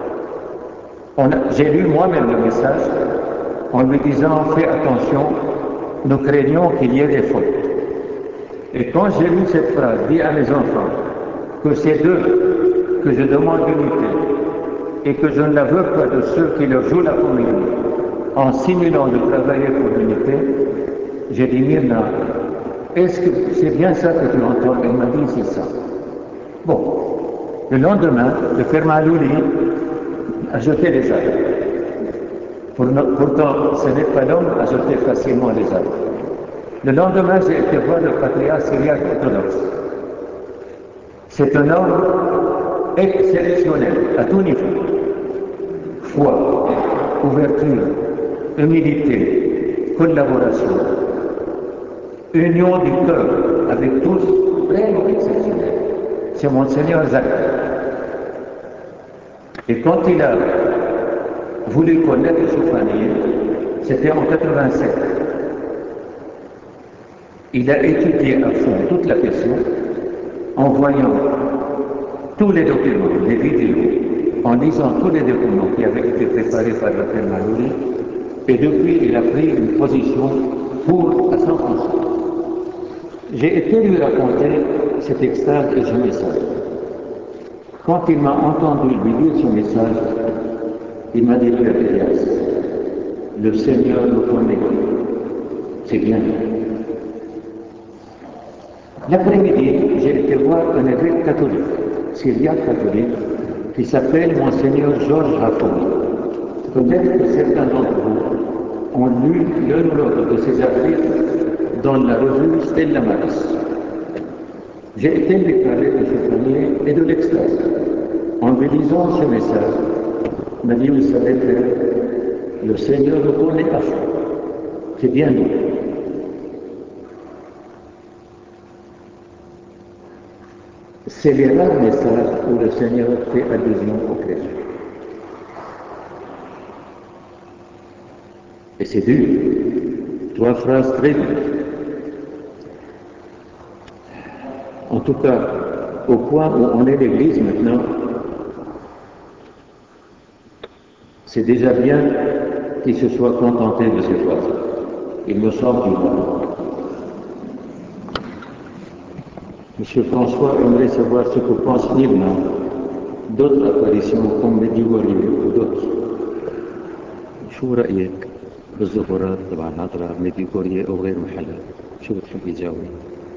J'ai lu moi-même le message en lui disant « Fais attention, nous craignons qu'il y ait des fautes ». Et quand j'ai lu cette phrase, dis à mes enfants que c'est d'eux que je demande l'unité et que je ne la veux pas de ceux qui leur jouent la communion en simulant de travailler pour l'unité, j'ai dit Myrna, est-ce que c'est bien ça que tu entends? Elle m'a dit c'est ça. Bon, le lendemain, le Père Malouli a jeté les arbres. Pourtant, ce n'est pas l'homme à jeter facilement les arbres. Le lendemain, j'ai été voir le patriarche syriaque orthodoxe. C'est un homme exceptionnel à tout niveau. Foi, ouverture, humilité, collaboration, union du cœur avec tous, vraiment exceptionnel. C'est Monseigneur Zach. Et quand il a voulu connaître Soufanier, c'était en 87. Il a étudié à fond toute la question en voyant tous les documents, les vidéos, en lisant tous les documents qui avaient été préparés par le Père Malouli, et depuis il a pris une position pour à 100%. J'ai été lui raconter cet extase et ce message. Quand il m'a entendu lui lire ce message, il m'a dit Père Elias, le Seigneur nous connaît, c'est bien. L'après-midi, j'ai été voir un évêque catholique, syriaque catholique, qui s'appelle Monseigneur Georges Rafoui. Peut-être que certains d'entre vous ont lu l'un ou l'autre de ses articles dans la revue Stella Maris. J'ai été lui parler de ce famille et de l'extase. En lui lisant ce message, il m'a dit, vous savez, Père, le Seigneur nous connaît à fond. C'est bien nous. C'est les rares messages où le Seigneur fait allusion au chrétien. Et c'est dur. 3 phrases très dures. En tout cas, au point où on est l'Église maintenant, c'est déjà bien qu'il se soit contenté de ces phrases. Il me semble du mal. Monsieur François aimerait savoir ce que pense Myrna d'autres apparitions comme Medjugorje ou d'autres. شو رأيك بالظهورات تبع العذراء ميديغورية أو غير محلة؟ شو بتحبي تجاوبي؟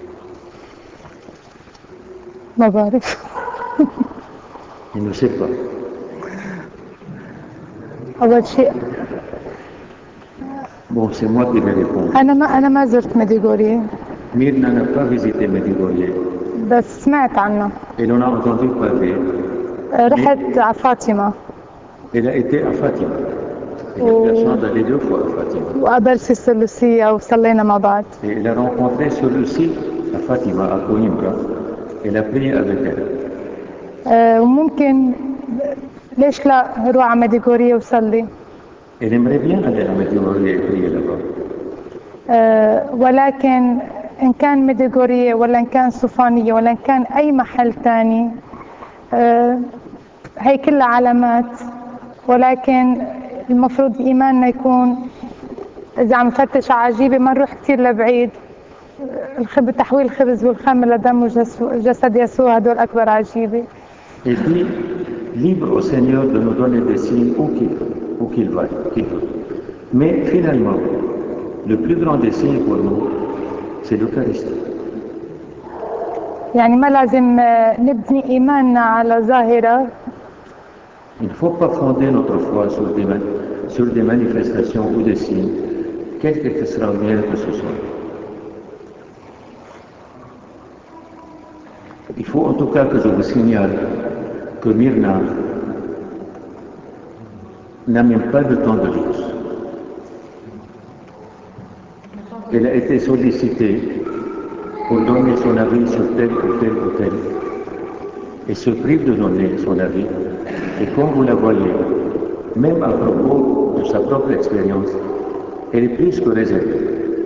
ما بعرف. Il ne sait pas. أول شيء Bon, c'est moi qui vais répondre. أنا ما زرت ميديغورية. Myrna n'a pas visité Medjugorje. بس سمعت عنها. Elle en a entendu parler. رحت على فاطمة. Elle a été à Fatima. Elle a eu la chance d'aller 2 fois à Fatima. وقابلت الثلثية وصلينا مع بعض. Et elle a rencontré celui-ci à Fatima, à Coimbra. Elle a prié avec elle. وممكن ليش لا نروح على ميديغورية وصلي. Elle aimerait bien aller à Medjugorje et prier là-bas. ولكن إن كان ميديغورية ولا إن كان صوفانية ولا إن كان أي محل تاني هي كلها علامات، ولكن المفروض إيماننا يكون إذا عم نفتش على عجيبة ما نروح كتير لبعيد. تحويل الخبز والخمر لدم وجسد يسوع هدول أكبر عجيبة. Et puis, libre au Seigneur de nous donner des signes où qu'il va. Mais finalement, le plus grand des signes pour nous, c'est l'Eucharistie. يعني ما لازم نبني إيماننا على ظاهرة. Il ne faut pas fonder notre foi sur des manifestations ou des signes, quelque extraordinaire que ce soit. Il faut en tout cas que je vous signale que que Myrna n'a même pas de temps de luxe. Elle a été sollicitée pour donner son avis sur tel ou tel ou tel, et se prive de donner son avis. Et comme vous la voyez, même à propos de sa propre expérience, elle est plus que réservée.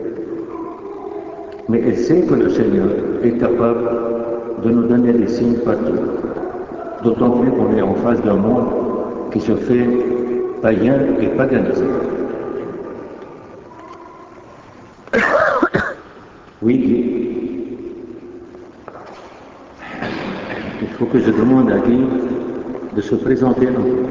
Mais elle sait que le Seigneur est capable de nous donner des signes partout, d'autant plus qu'on est en face d'un monde qui se fait païen et paganisé. Oui, Guy. Il faut que je demande à Guy de se présenter un peu.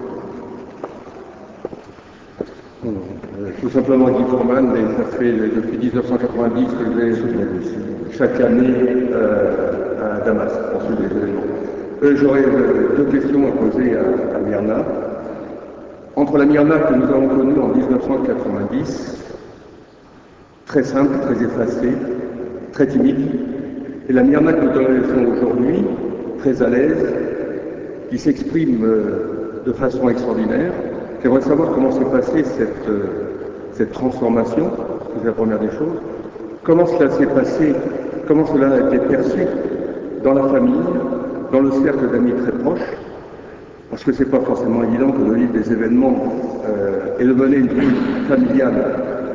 Tout simplement Guy Froman, et ça fait depuis 1990 que je vais chaque année à Damas pour suivre les événements. J'aurais deux questions à poser à Myrna. Entre la Myrna que nous avons connue en 1990, très simple, très effacée, très timide, et la Myrna que nous connaissons aujourd'hui, très à l'aise, qui s'exprime de façon extraordinaire. J'aimerais savoir comment s'est passée cette transformation, c'est la première des choses. Comment cela s'est passé, comment cela a été perçu dans la famille, dans le cercle d'amis très proches, parce que c'est pas forcément évident que le livre des événements ait mené une vie familiale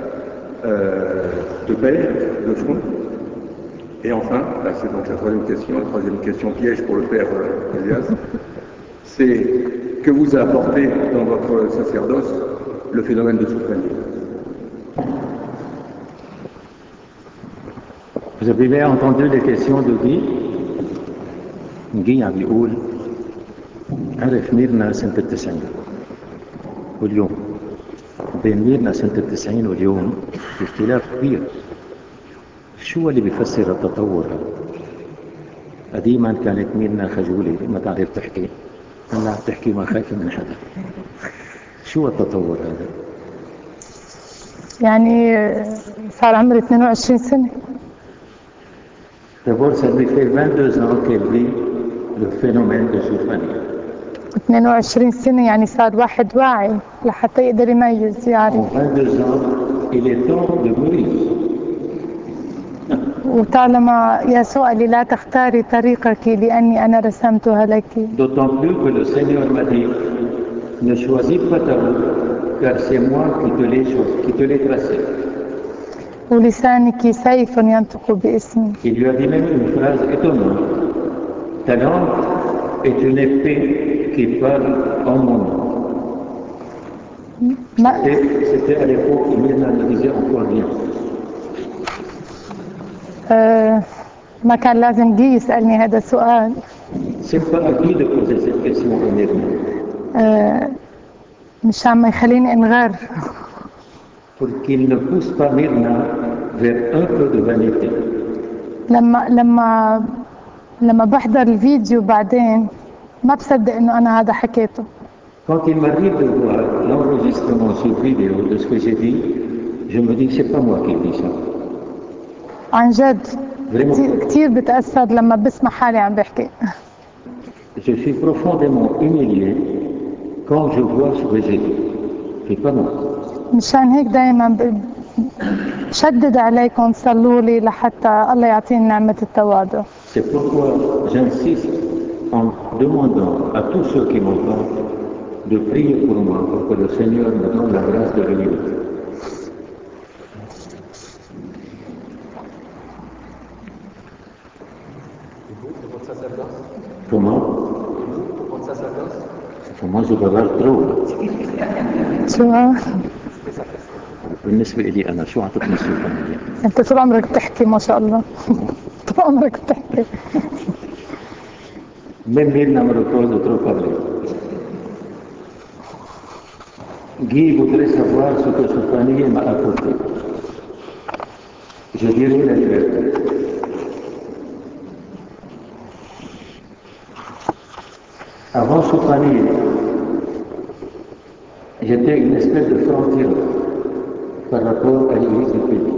de père, de front. Et enfin, c'est donc la troisième question piège pour le père Elias, c'est que vous a apporté dans votre sacerdoce le phénomène de souffrance. Vous avez bien entendu les questions de Guy. Guy عم يقول عرف ميرنا سنة 90 واليوم بين ميرنا سنة 90 واليوم في اختلاف كبير. شو اللي بيفسر التطور هذا؟ قديما كانت ميرنا خجولة ما تعرف تحكي، هلا عم تحكي ما خايفة من حدا. شو التطور هذا؟ يعني صار عمري 22 سنة. D'abord, ça lui fait 22 ans qu'elle vit le phénomène de souffrance. 22 سنة يعني صار واحد واعي لحتى يقدر يميز يعرف. En 22 ans, il est temps de mourir. وطالما يسوع قال لي لا تختاري طريقك لأني أنا رسمتها لك. D'autant plus que le Seigneur m'a dit, ne choisis pas ta route, car c'est moi qui te l'ai tracé. ولسانك سيف ينطق باسمي. Il lui a dit même une phrase étonnante. Ta langue est une épée qui parle en mon nom. C'était à l'époque où Myrna le disait encore bien. ما كان لازم جي يسألني هذا السؤال. C'est pas à qui de poser cette question à Myrna. مشان ما يخليني انغر. Pour qu'il ne pousse pas Myrna vers un peu de vanité. لما بحضر الفيديو بعدين ما بصدق انه انا هذا حكيته. Quand il m'arrive de voir l'enregistrement sur vidéo de ce que j'ai dit, je me dis c'est pas moi qui dis ça. عن جد كثير بتأثر لما بسمع حالي عم بحكي. Je suis profondément humilié quand je vois ce que j'ai dit. C'est pas moi. مشان هيك دائما شدد عليكم صلوا لي لحتى الله يعطيني نعمة التواضع. C'est pourquoi j'insiste en demandant à tous ceux qui m'entendent de prier pour moi pour que le Seigneur me donne la grâce de l'humilité. Comment? Moi je بغار trop. شو؟ بالنسبة لي أنا شو عطتني السلطانية؟ أنت طول عمرك بتحكي ما شاء الله. طول عمرك بتحكي. Même Myrna me repose de trop parler. Guy voudrait savoir ce que Sophanie m'a apporté. Je dirais la liberté. Avant Sophanie, j'étais une espèce de frontière par rapport à l'église du pays.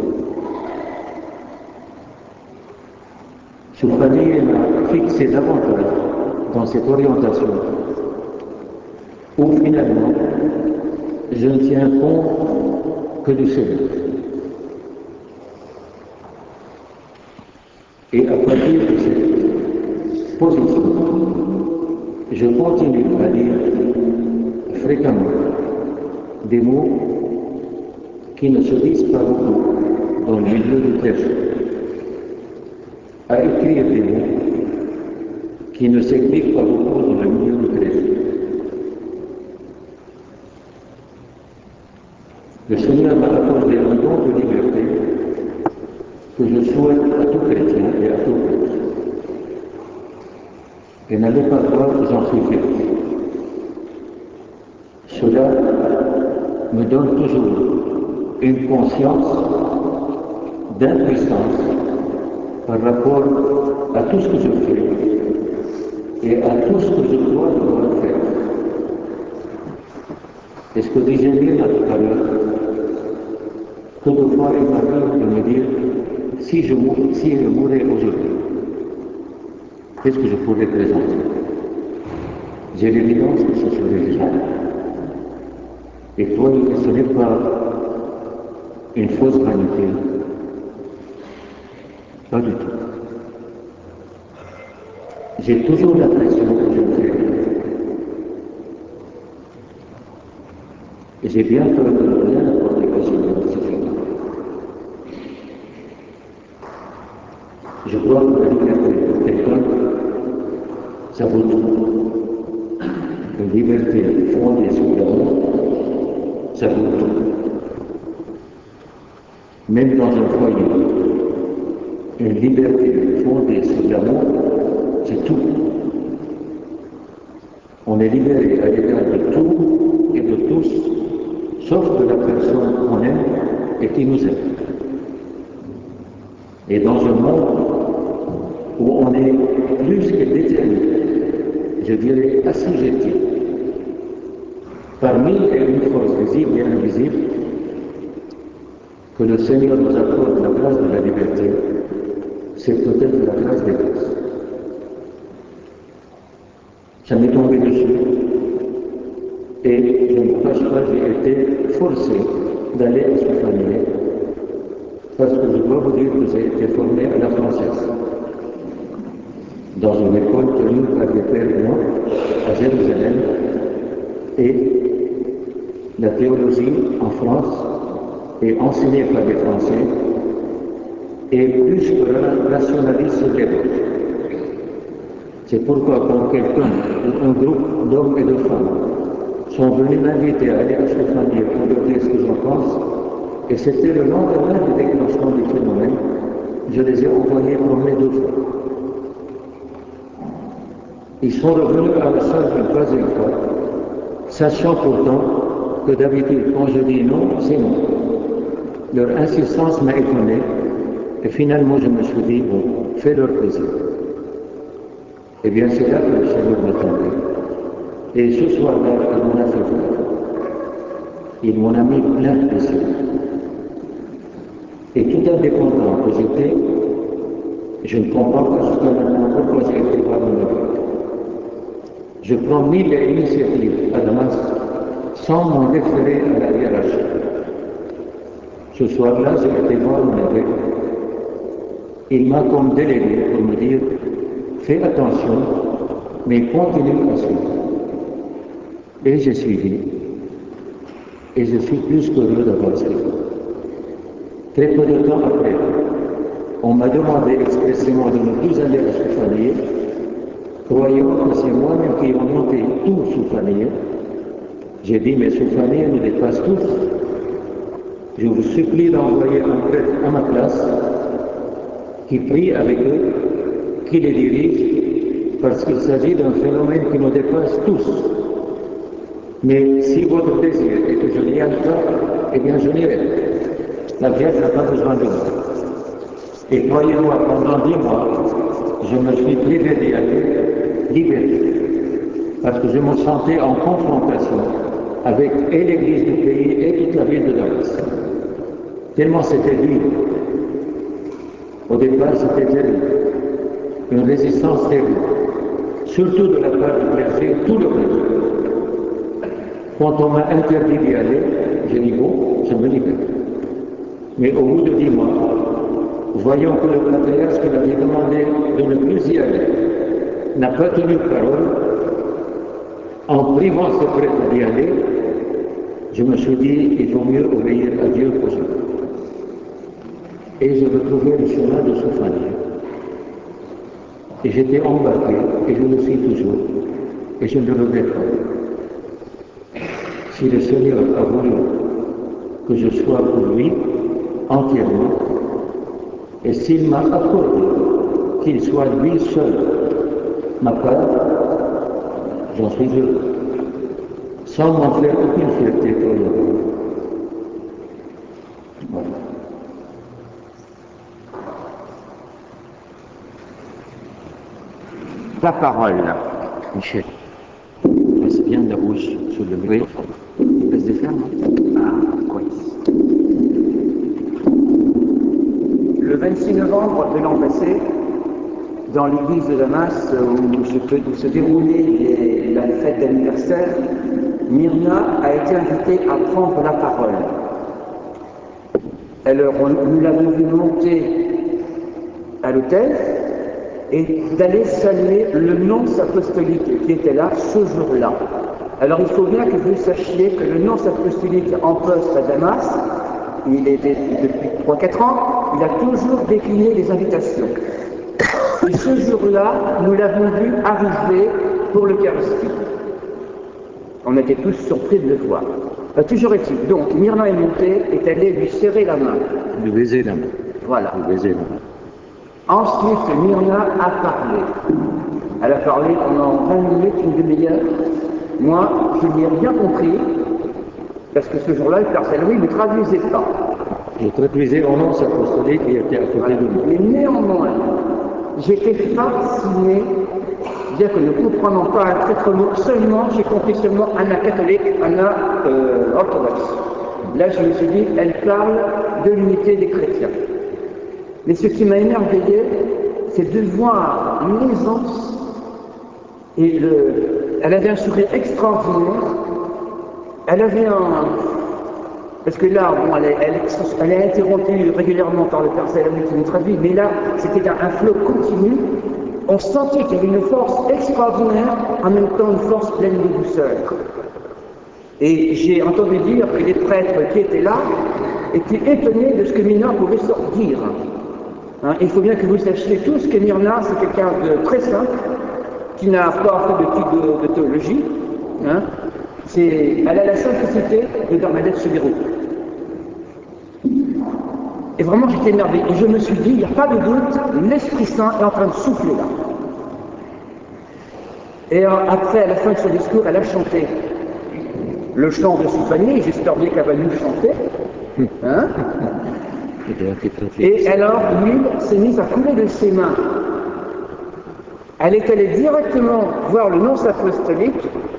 Sophanie m'a fixé davantage dans cette orientation où finalement je ne tiens compte que du Seigneur. Et à partir de cette position, je continue à dire fréquemment des mots qui ne se disent pas beaucoup dans le milieu du prêche, à écrire des mots qui ne s'écrivent pas beaucoup dans le milieu du prêche. Le Seigneur m'a accordé un don de liberté que je souhaite à tout chrétien et à tout chrétien. Et n'allez pas croire que j'en suis fier. Cela me donne toujours une conscience d'impuissance par rapport à tout ce que je fais et à tout ce que je dois devoir faire. Et ce que disait Lina tout à l'heure, toutefois il m'arrive de me dire, si je mourais aujourd'hui, qu'est-ce que je pourrais présenter? J'ai l'évidence que ce serait Jésus. Et toi, ce n'est pas une fausse vanité, pas du tout. J'ai toujours l'impression que je ne fais rien. Et j'ai bien peur de ne rien apporter au Seigneur de ce jour-là. Je crois que la liberté pour quelqu'un, ça vaut tout. Une liberté fondée sur l'amour, ça vaut tout. Même dans un foyer, une liberté fondée sur l'amour, c'est tout. On est libéré à l'égard de tout et de tous, sauf de la personne qu'on aime et qui nous aime. Et dans un monde où on est plus que déterminé, je dirais assujetti, par mille et une forces visibles et invisibles, que le Seigneur nous accorde la grâce de la liberté, c'est peut-être la grâce des grâces. Ça m'est tombé dessus. Et je ne me cache pas, j'ai été forcé d'aller à ce famille, parce que je dois vous dire que j'ai été formé à la française, dans une école tenue par des pères et moi, à Jérusalem, et la théologie en France est enseignée par des Français, et plus que rationaliste sur les autres. C'est pourquoi quand quelqu'un ou un groupe d'hommes et de femmes sont venus m'inviter à aller à cette famille pour leur dire ce que j'en pense, et c'était le lendemain du déclenchement du phénomène, je les ai envoyés promener 2 fois. Ils sont revenus à la salle une 3e fois, sachant pourtant que d'habitude, quand je dis non, c'est non. Leur insistance m'a étonné, et finalement je me suis dit, bon, fais leur plaisir. Eh bien, c'est là que le Seigneur m'a tombé. Et ce soir-là, il m'en a fait voir. Il m'en a mis plein de plaisir. Et tout indépendant que j'étais, je ne comprends pas jusqu'à maintenant pourquoi j'ai été voir mon évêque. Je prends 1000 initiatives à Damas sans m'en référer à la hiérarchie. Ce soir-là, j'ai été voir mon évêque. Il m'a comme délégué pour me dire, fais attention, mais continue à suivre. Et j'ai suivi. Et je suis plus qu'heureux d'avoir suivi. Très peu de temps après, on m'a demandé expressément de ne plus aller à Soufanier, croyant que c'est moi-même qui ai monté tout Soufanier. J'ai dit, mais Soufanier nous dépasse tous. Je vous supplie d'envoyer un prêtre à ma place, qui prie avec eux, qui les dirige, parce qu'il s'agit d'un phénomène qui nous dépasse tous. Mais si votre désir est que je n'y aille pas, eh bien je n'irai pas. La Vierge n'a pas besoin de moi. Et croyez-moi, pendant 10 mois, je me suis privé d'y aller, libéré, parce que je me sentais en confrontation avec et l'église du pays et toute la ville de Damas. Tellement c'était dur. Au départ, c'était terrible. Une résistance terrible. surtout de la part du clergé, tout le reste. Quand on m'a interdit d'y aller, j'ai dit bon, je me libère. Mais au bout de 10 mois, voyant que le patriarche qui m'avait demandé de ne plus y aller n'a pas tenu parole, en privant ses prêtres d'y aller, je me suis dit, il vaut mieux obéir à Dieu qu'aux hommes. Et je retrouvais le chemin de Soufani. Et j'étais embarqué, et je le suis toujours, et je ne le regrette pas. Si le Seigneur a voulu que je sois pour lui entièrement, et s'il m'a accordé qu'il soit lui seul ma part, j'en suis heureux, sans m'en faire aucune fierté pour le monde. Voilà. La parole. Michel, passe bien la bouche sur le microphone. Il passe des fermes. Ah, oui. Le 26 novembre de l'an passé, dans l'église de Damas, où se déroulait la fête d'anniversaire, Myrna a été invitée à prendre la parole. Alors, nous l'avons vu monter à l'autel et d'aller saluer le nonce apostolique qui était là ce jour-là. Alors, il faut bien que vous sachiez que le nonce apostolique en poste à Damas, il était depuis 3-4 ans, il a toujours décliné les invitations. Et ce jour-là, nous l'avons vu arriver pour l'Eucharistie. On était tous surpris de le voir. Toujours est-il. Donc, Myrna est montée, est allée lui serrer la main. Lui baiser la main. Voilà. Lui baiser la main. Ensuite, Myrna a parlé. Elle a parlé pendant 20 minutes, une demi-heure. Moi, je n'y ai rien compris, parce que ce jour-là, le Père Saint-Louis ne traduisait pas. Je traduisais au nom de apostolique qui était à côté de moi. Mais néanmoins, j'étais fasciné, bien que ne comprenant pas un traître mot, seulement, j'ai compris seulement Anna catholique, Anna orthodoxe. Là, je me suis dit, elle parle de l'unité des chrétiens. Mais ce qui m'a émerveillé, c'est de voir l'aisance et elle avait un sourire extraordinaire. Elle avait parce que là, bon, elle est interrompue régulièrement par le Père Saint-Louis qui nous traduit, mais là, c'était un flot continu. On sentait qu'il y avait une force extraordinaire, en même temps une force pleine de douceur. Et j'ai entendu dire que les prêtres qui étaient là étaient étonnés de ce que Myrna pouvait sortir. Hein, il faut bien que vous sachiez tous que Myrna, c'est quelqu'un de très simple, qui n'a pas fait d'études de théologie. Hein. Elle a la simplicité de Bernadette Soubirous. Et vraiment, j'étais émerveillé. Et je me suis dit, il n'y a pas de doute, l'Esprit Saint est en train de souffler là. Et après, à la fin de son discours, elle a chanté le chant de Soufani, j'espère bien qu'elle va nous chanter. Hein. Et alors, l'huile s'est mise à couler de ses mains. Elle est allée directement voir le nonce apostolique,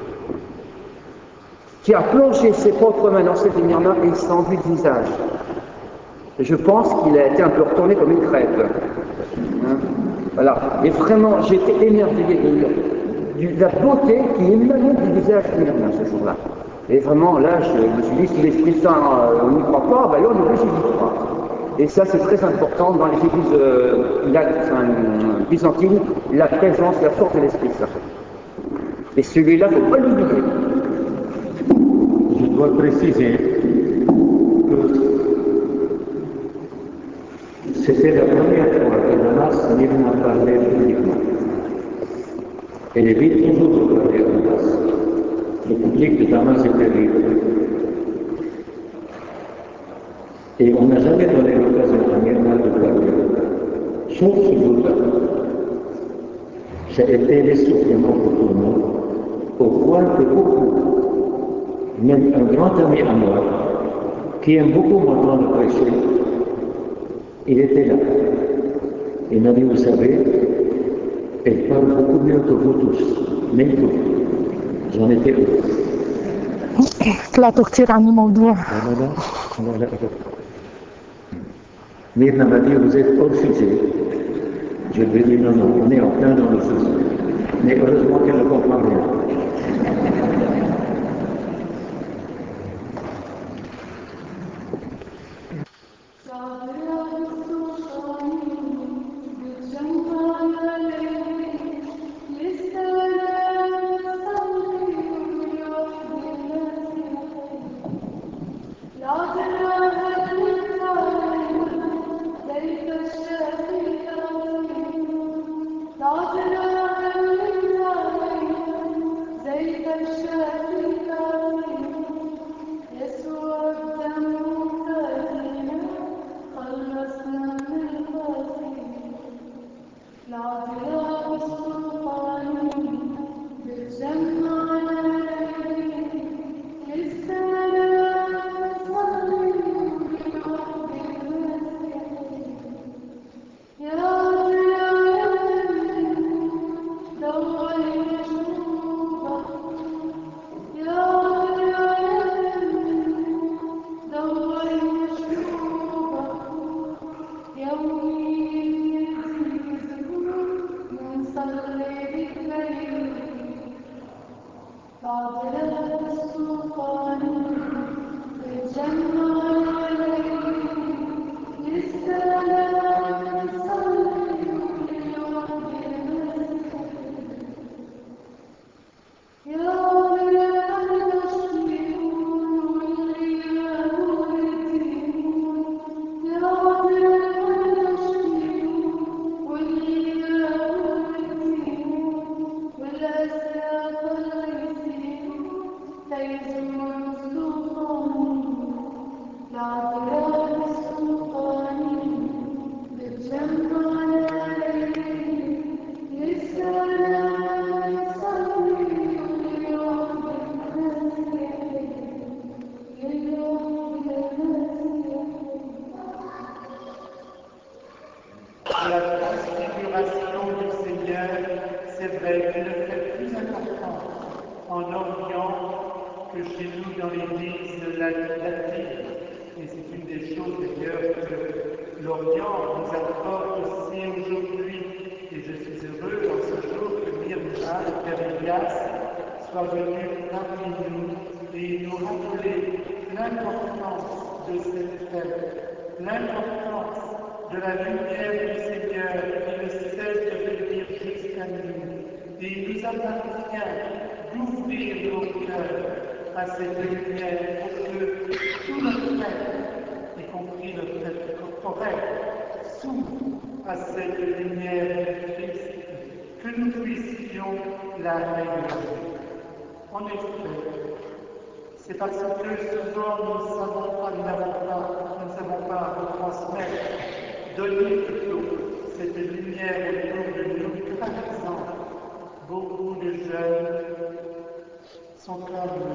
qui a plongé ses propres mains dans celle de Myrna et il s'est enduit le visage. Et je pense qu'il a été un peu retourné comme une crêpe. Hein. Voilà. Et vraiment, j'étais émerveillé de la beauté qui émanait du visage de Myrna ce jour-là. Et vraiment, là, je me suis dit, si l'Esprit Saint, on n'y croit pas, ben là, on ne ressuscite pas. Et ça, c'est très important dans les églises byzantines, la présence, la force de l'Esprit Saint. Et celui-là, il ne faut pas l'oublier. Je dois préciser que c'était la première fois que Damas Myrna parlait publiquement. Elle évite toujours de parler à Damas. Le public de Damas était libre. Et on n'a jamais donné l'occasion à Myrna de parler. Sauf ce jour-là. Ça a été l'essoufflement pour tout le monde, au point que beaucoup, même un grand ami à moi, qui aime beaucoup m'entendre prêcher, il était là. Il m'a dit, vous savez, elle parle beaucoup mieux que vous tous, même vous. J'en étais heureux. طلعتوا كثير عن الموضوع. لا. Myrna m'a dit, vous êtes hors sujet. Je lui ai dit, non, on est en plein dans le sujet. Mais heureusement qu'elle ne comprend rien. La transfiguration du Seigneur, c'est vrai, une fête plus importante en Orient que chez nous dans l'Église latine. Et c'est une des choses d'ailleurs que l'Orient nous apporte aussi aujourd'hui. Et je suis heureux en ce jour que Myrna et Père Elias soient venus parmi nous et nous rappeler l'importance de cette fête, l'importance de la lumière du Seigneur qui ne cesse de venir jusqu'à nous. Et il nous appartient d'ouvrir nos cœurs à cette lumière pour que tout notre être, y compris notre être corporel, s'ouvre à cette lumière du Christ, que nous puissions la réaliser. En effet, c'est parce que souvent nous ne savons pas, nous ne savons pas retransmettre, donner plutôt cette lumière autour de nous, que par exemple, beaucoup de jeunes sont comme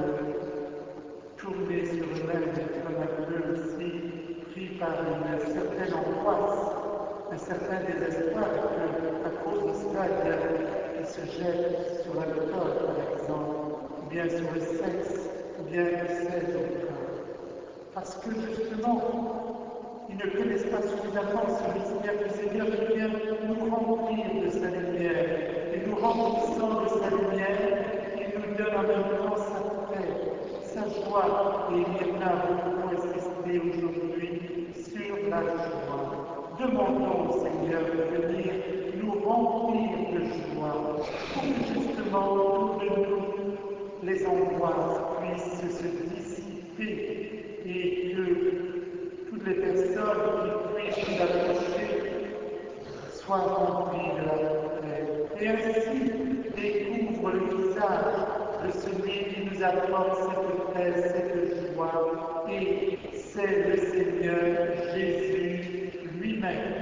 tournés sur eux-mêmes, comme un peu aussi pris par une certaine angoisse, un certain désespoir, et que, à cause de cela, ils se jettent sur l'alcool, par exemple, ou bien sur le sexe, ou bien que sais-je encore. Parce que justement, ils ne connaissent pas suffisamment ce mystère du Seigneur qui vient nous remplir de sa lumière. Et nous remplissant de sa lumière, il nous donne en même temps sa paix, sa joie. Et Myrna a beaucoup insisté aujourd'hui sur la joie. Demandons au Seigneur de venir nous remplir de joie pour que justement autour de nous les angoisses puissent se dissiper et que toutes les personnes qui puissent nous approcher soient remplies de la paix. Et ainsi découvre le visage de celui qui nous apporte cette paix, cette joie, et c'est le Seigneur Jésus lui-même.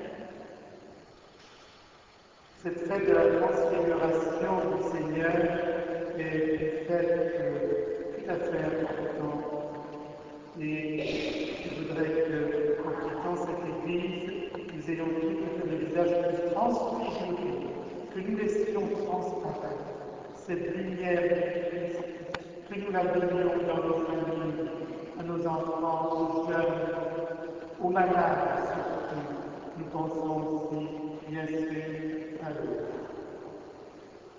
Cette fête de la transfiguration du Seigneur est une fête tout à fait importante. Et je voudrais que, en quittant cette église, nous ayons tous le visage plus transfiguré, que nous laissions transparaître cette lumière du Christ, que nous la donnions dans nos familles, à nos enfants, aux jeunes, aux malades surtout. Nous pensons aussi, bien sûr, à eux.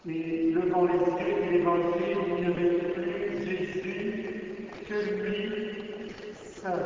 Et levant les yeux de l'Évangile, il ne met plus Jésus que lui seul.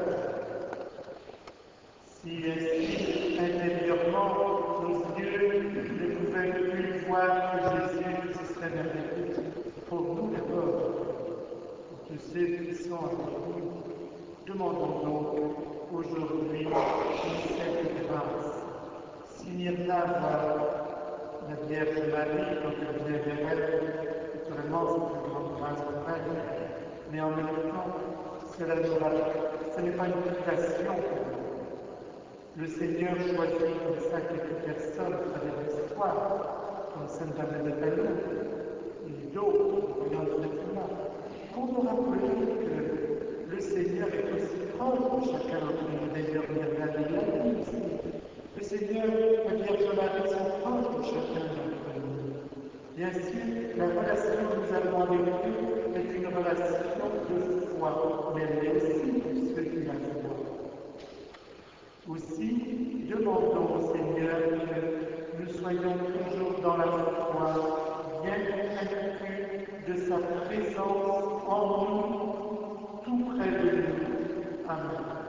Si ainsi, intérieurement, nos yeux ne pouvaient plus voir que Jésus, ce serait merveilleux. Pour nous d'abord, pour tous ceux qui sont avec nous, demandons donc aujourd'hui cette grâce. Si Myrna voit la Vierge Marie, quand elle vient vers elle, naturellement c'est une grande grâce pour elle, mais en même temps, ce n'est pas une privation. Le Seigneur choisit comme ça quelques personnes à travers l'histoire, comme Sainte Anne de Padoue, et d'autres, voyant directement, pour nous rappeler que le Seigneur est aussi proche de chacun d'entre nous. D'ailleurs, Myrna l'a dit aussi. Le Seigneur et la Vierge Marie sont proches de chacun d'entre nous. Bien sûr, la relation que nous avons avec Dieu est une relation de foi, mais elle est aussi de ceux qui la voient. Aussi, demandons au Seigneur que nous soyons toujours dans la foi, bien convaincus de sa présence en nous, tout près de nous. Amen.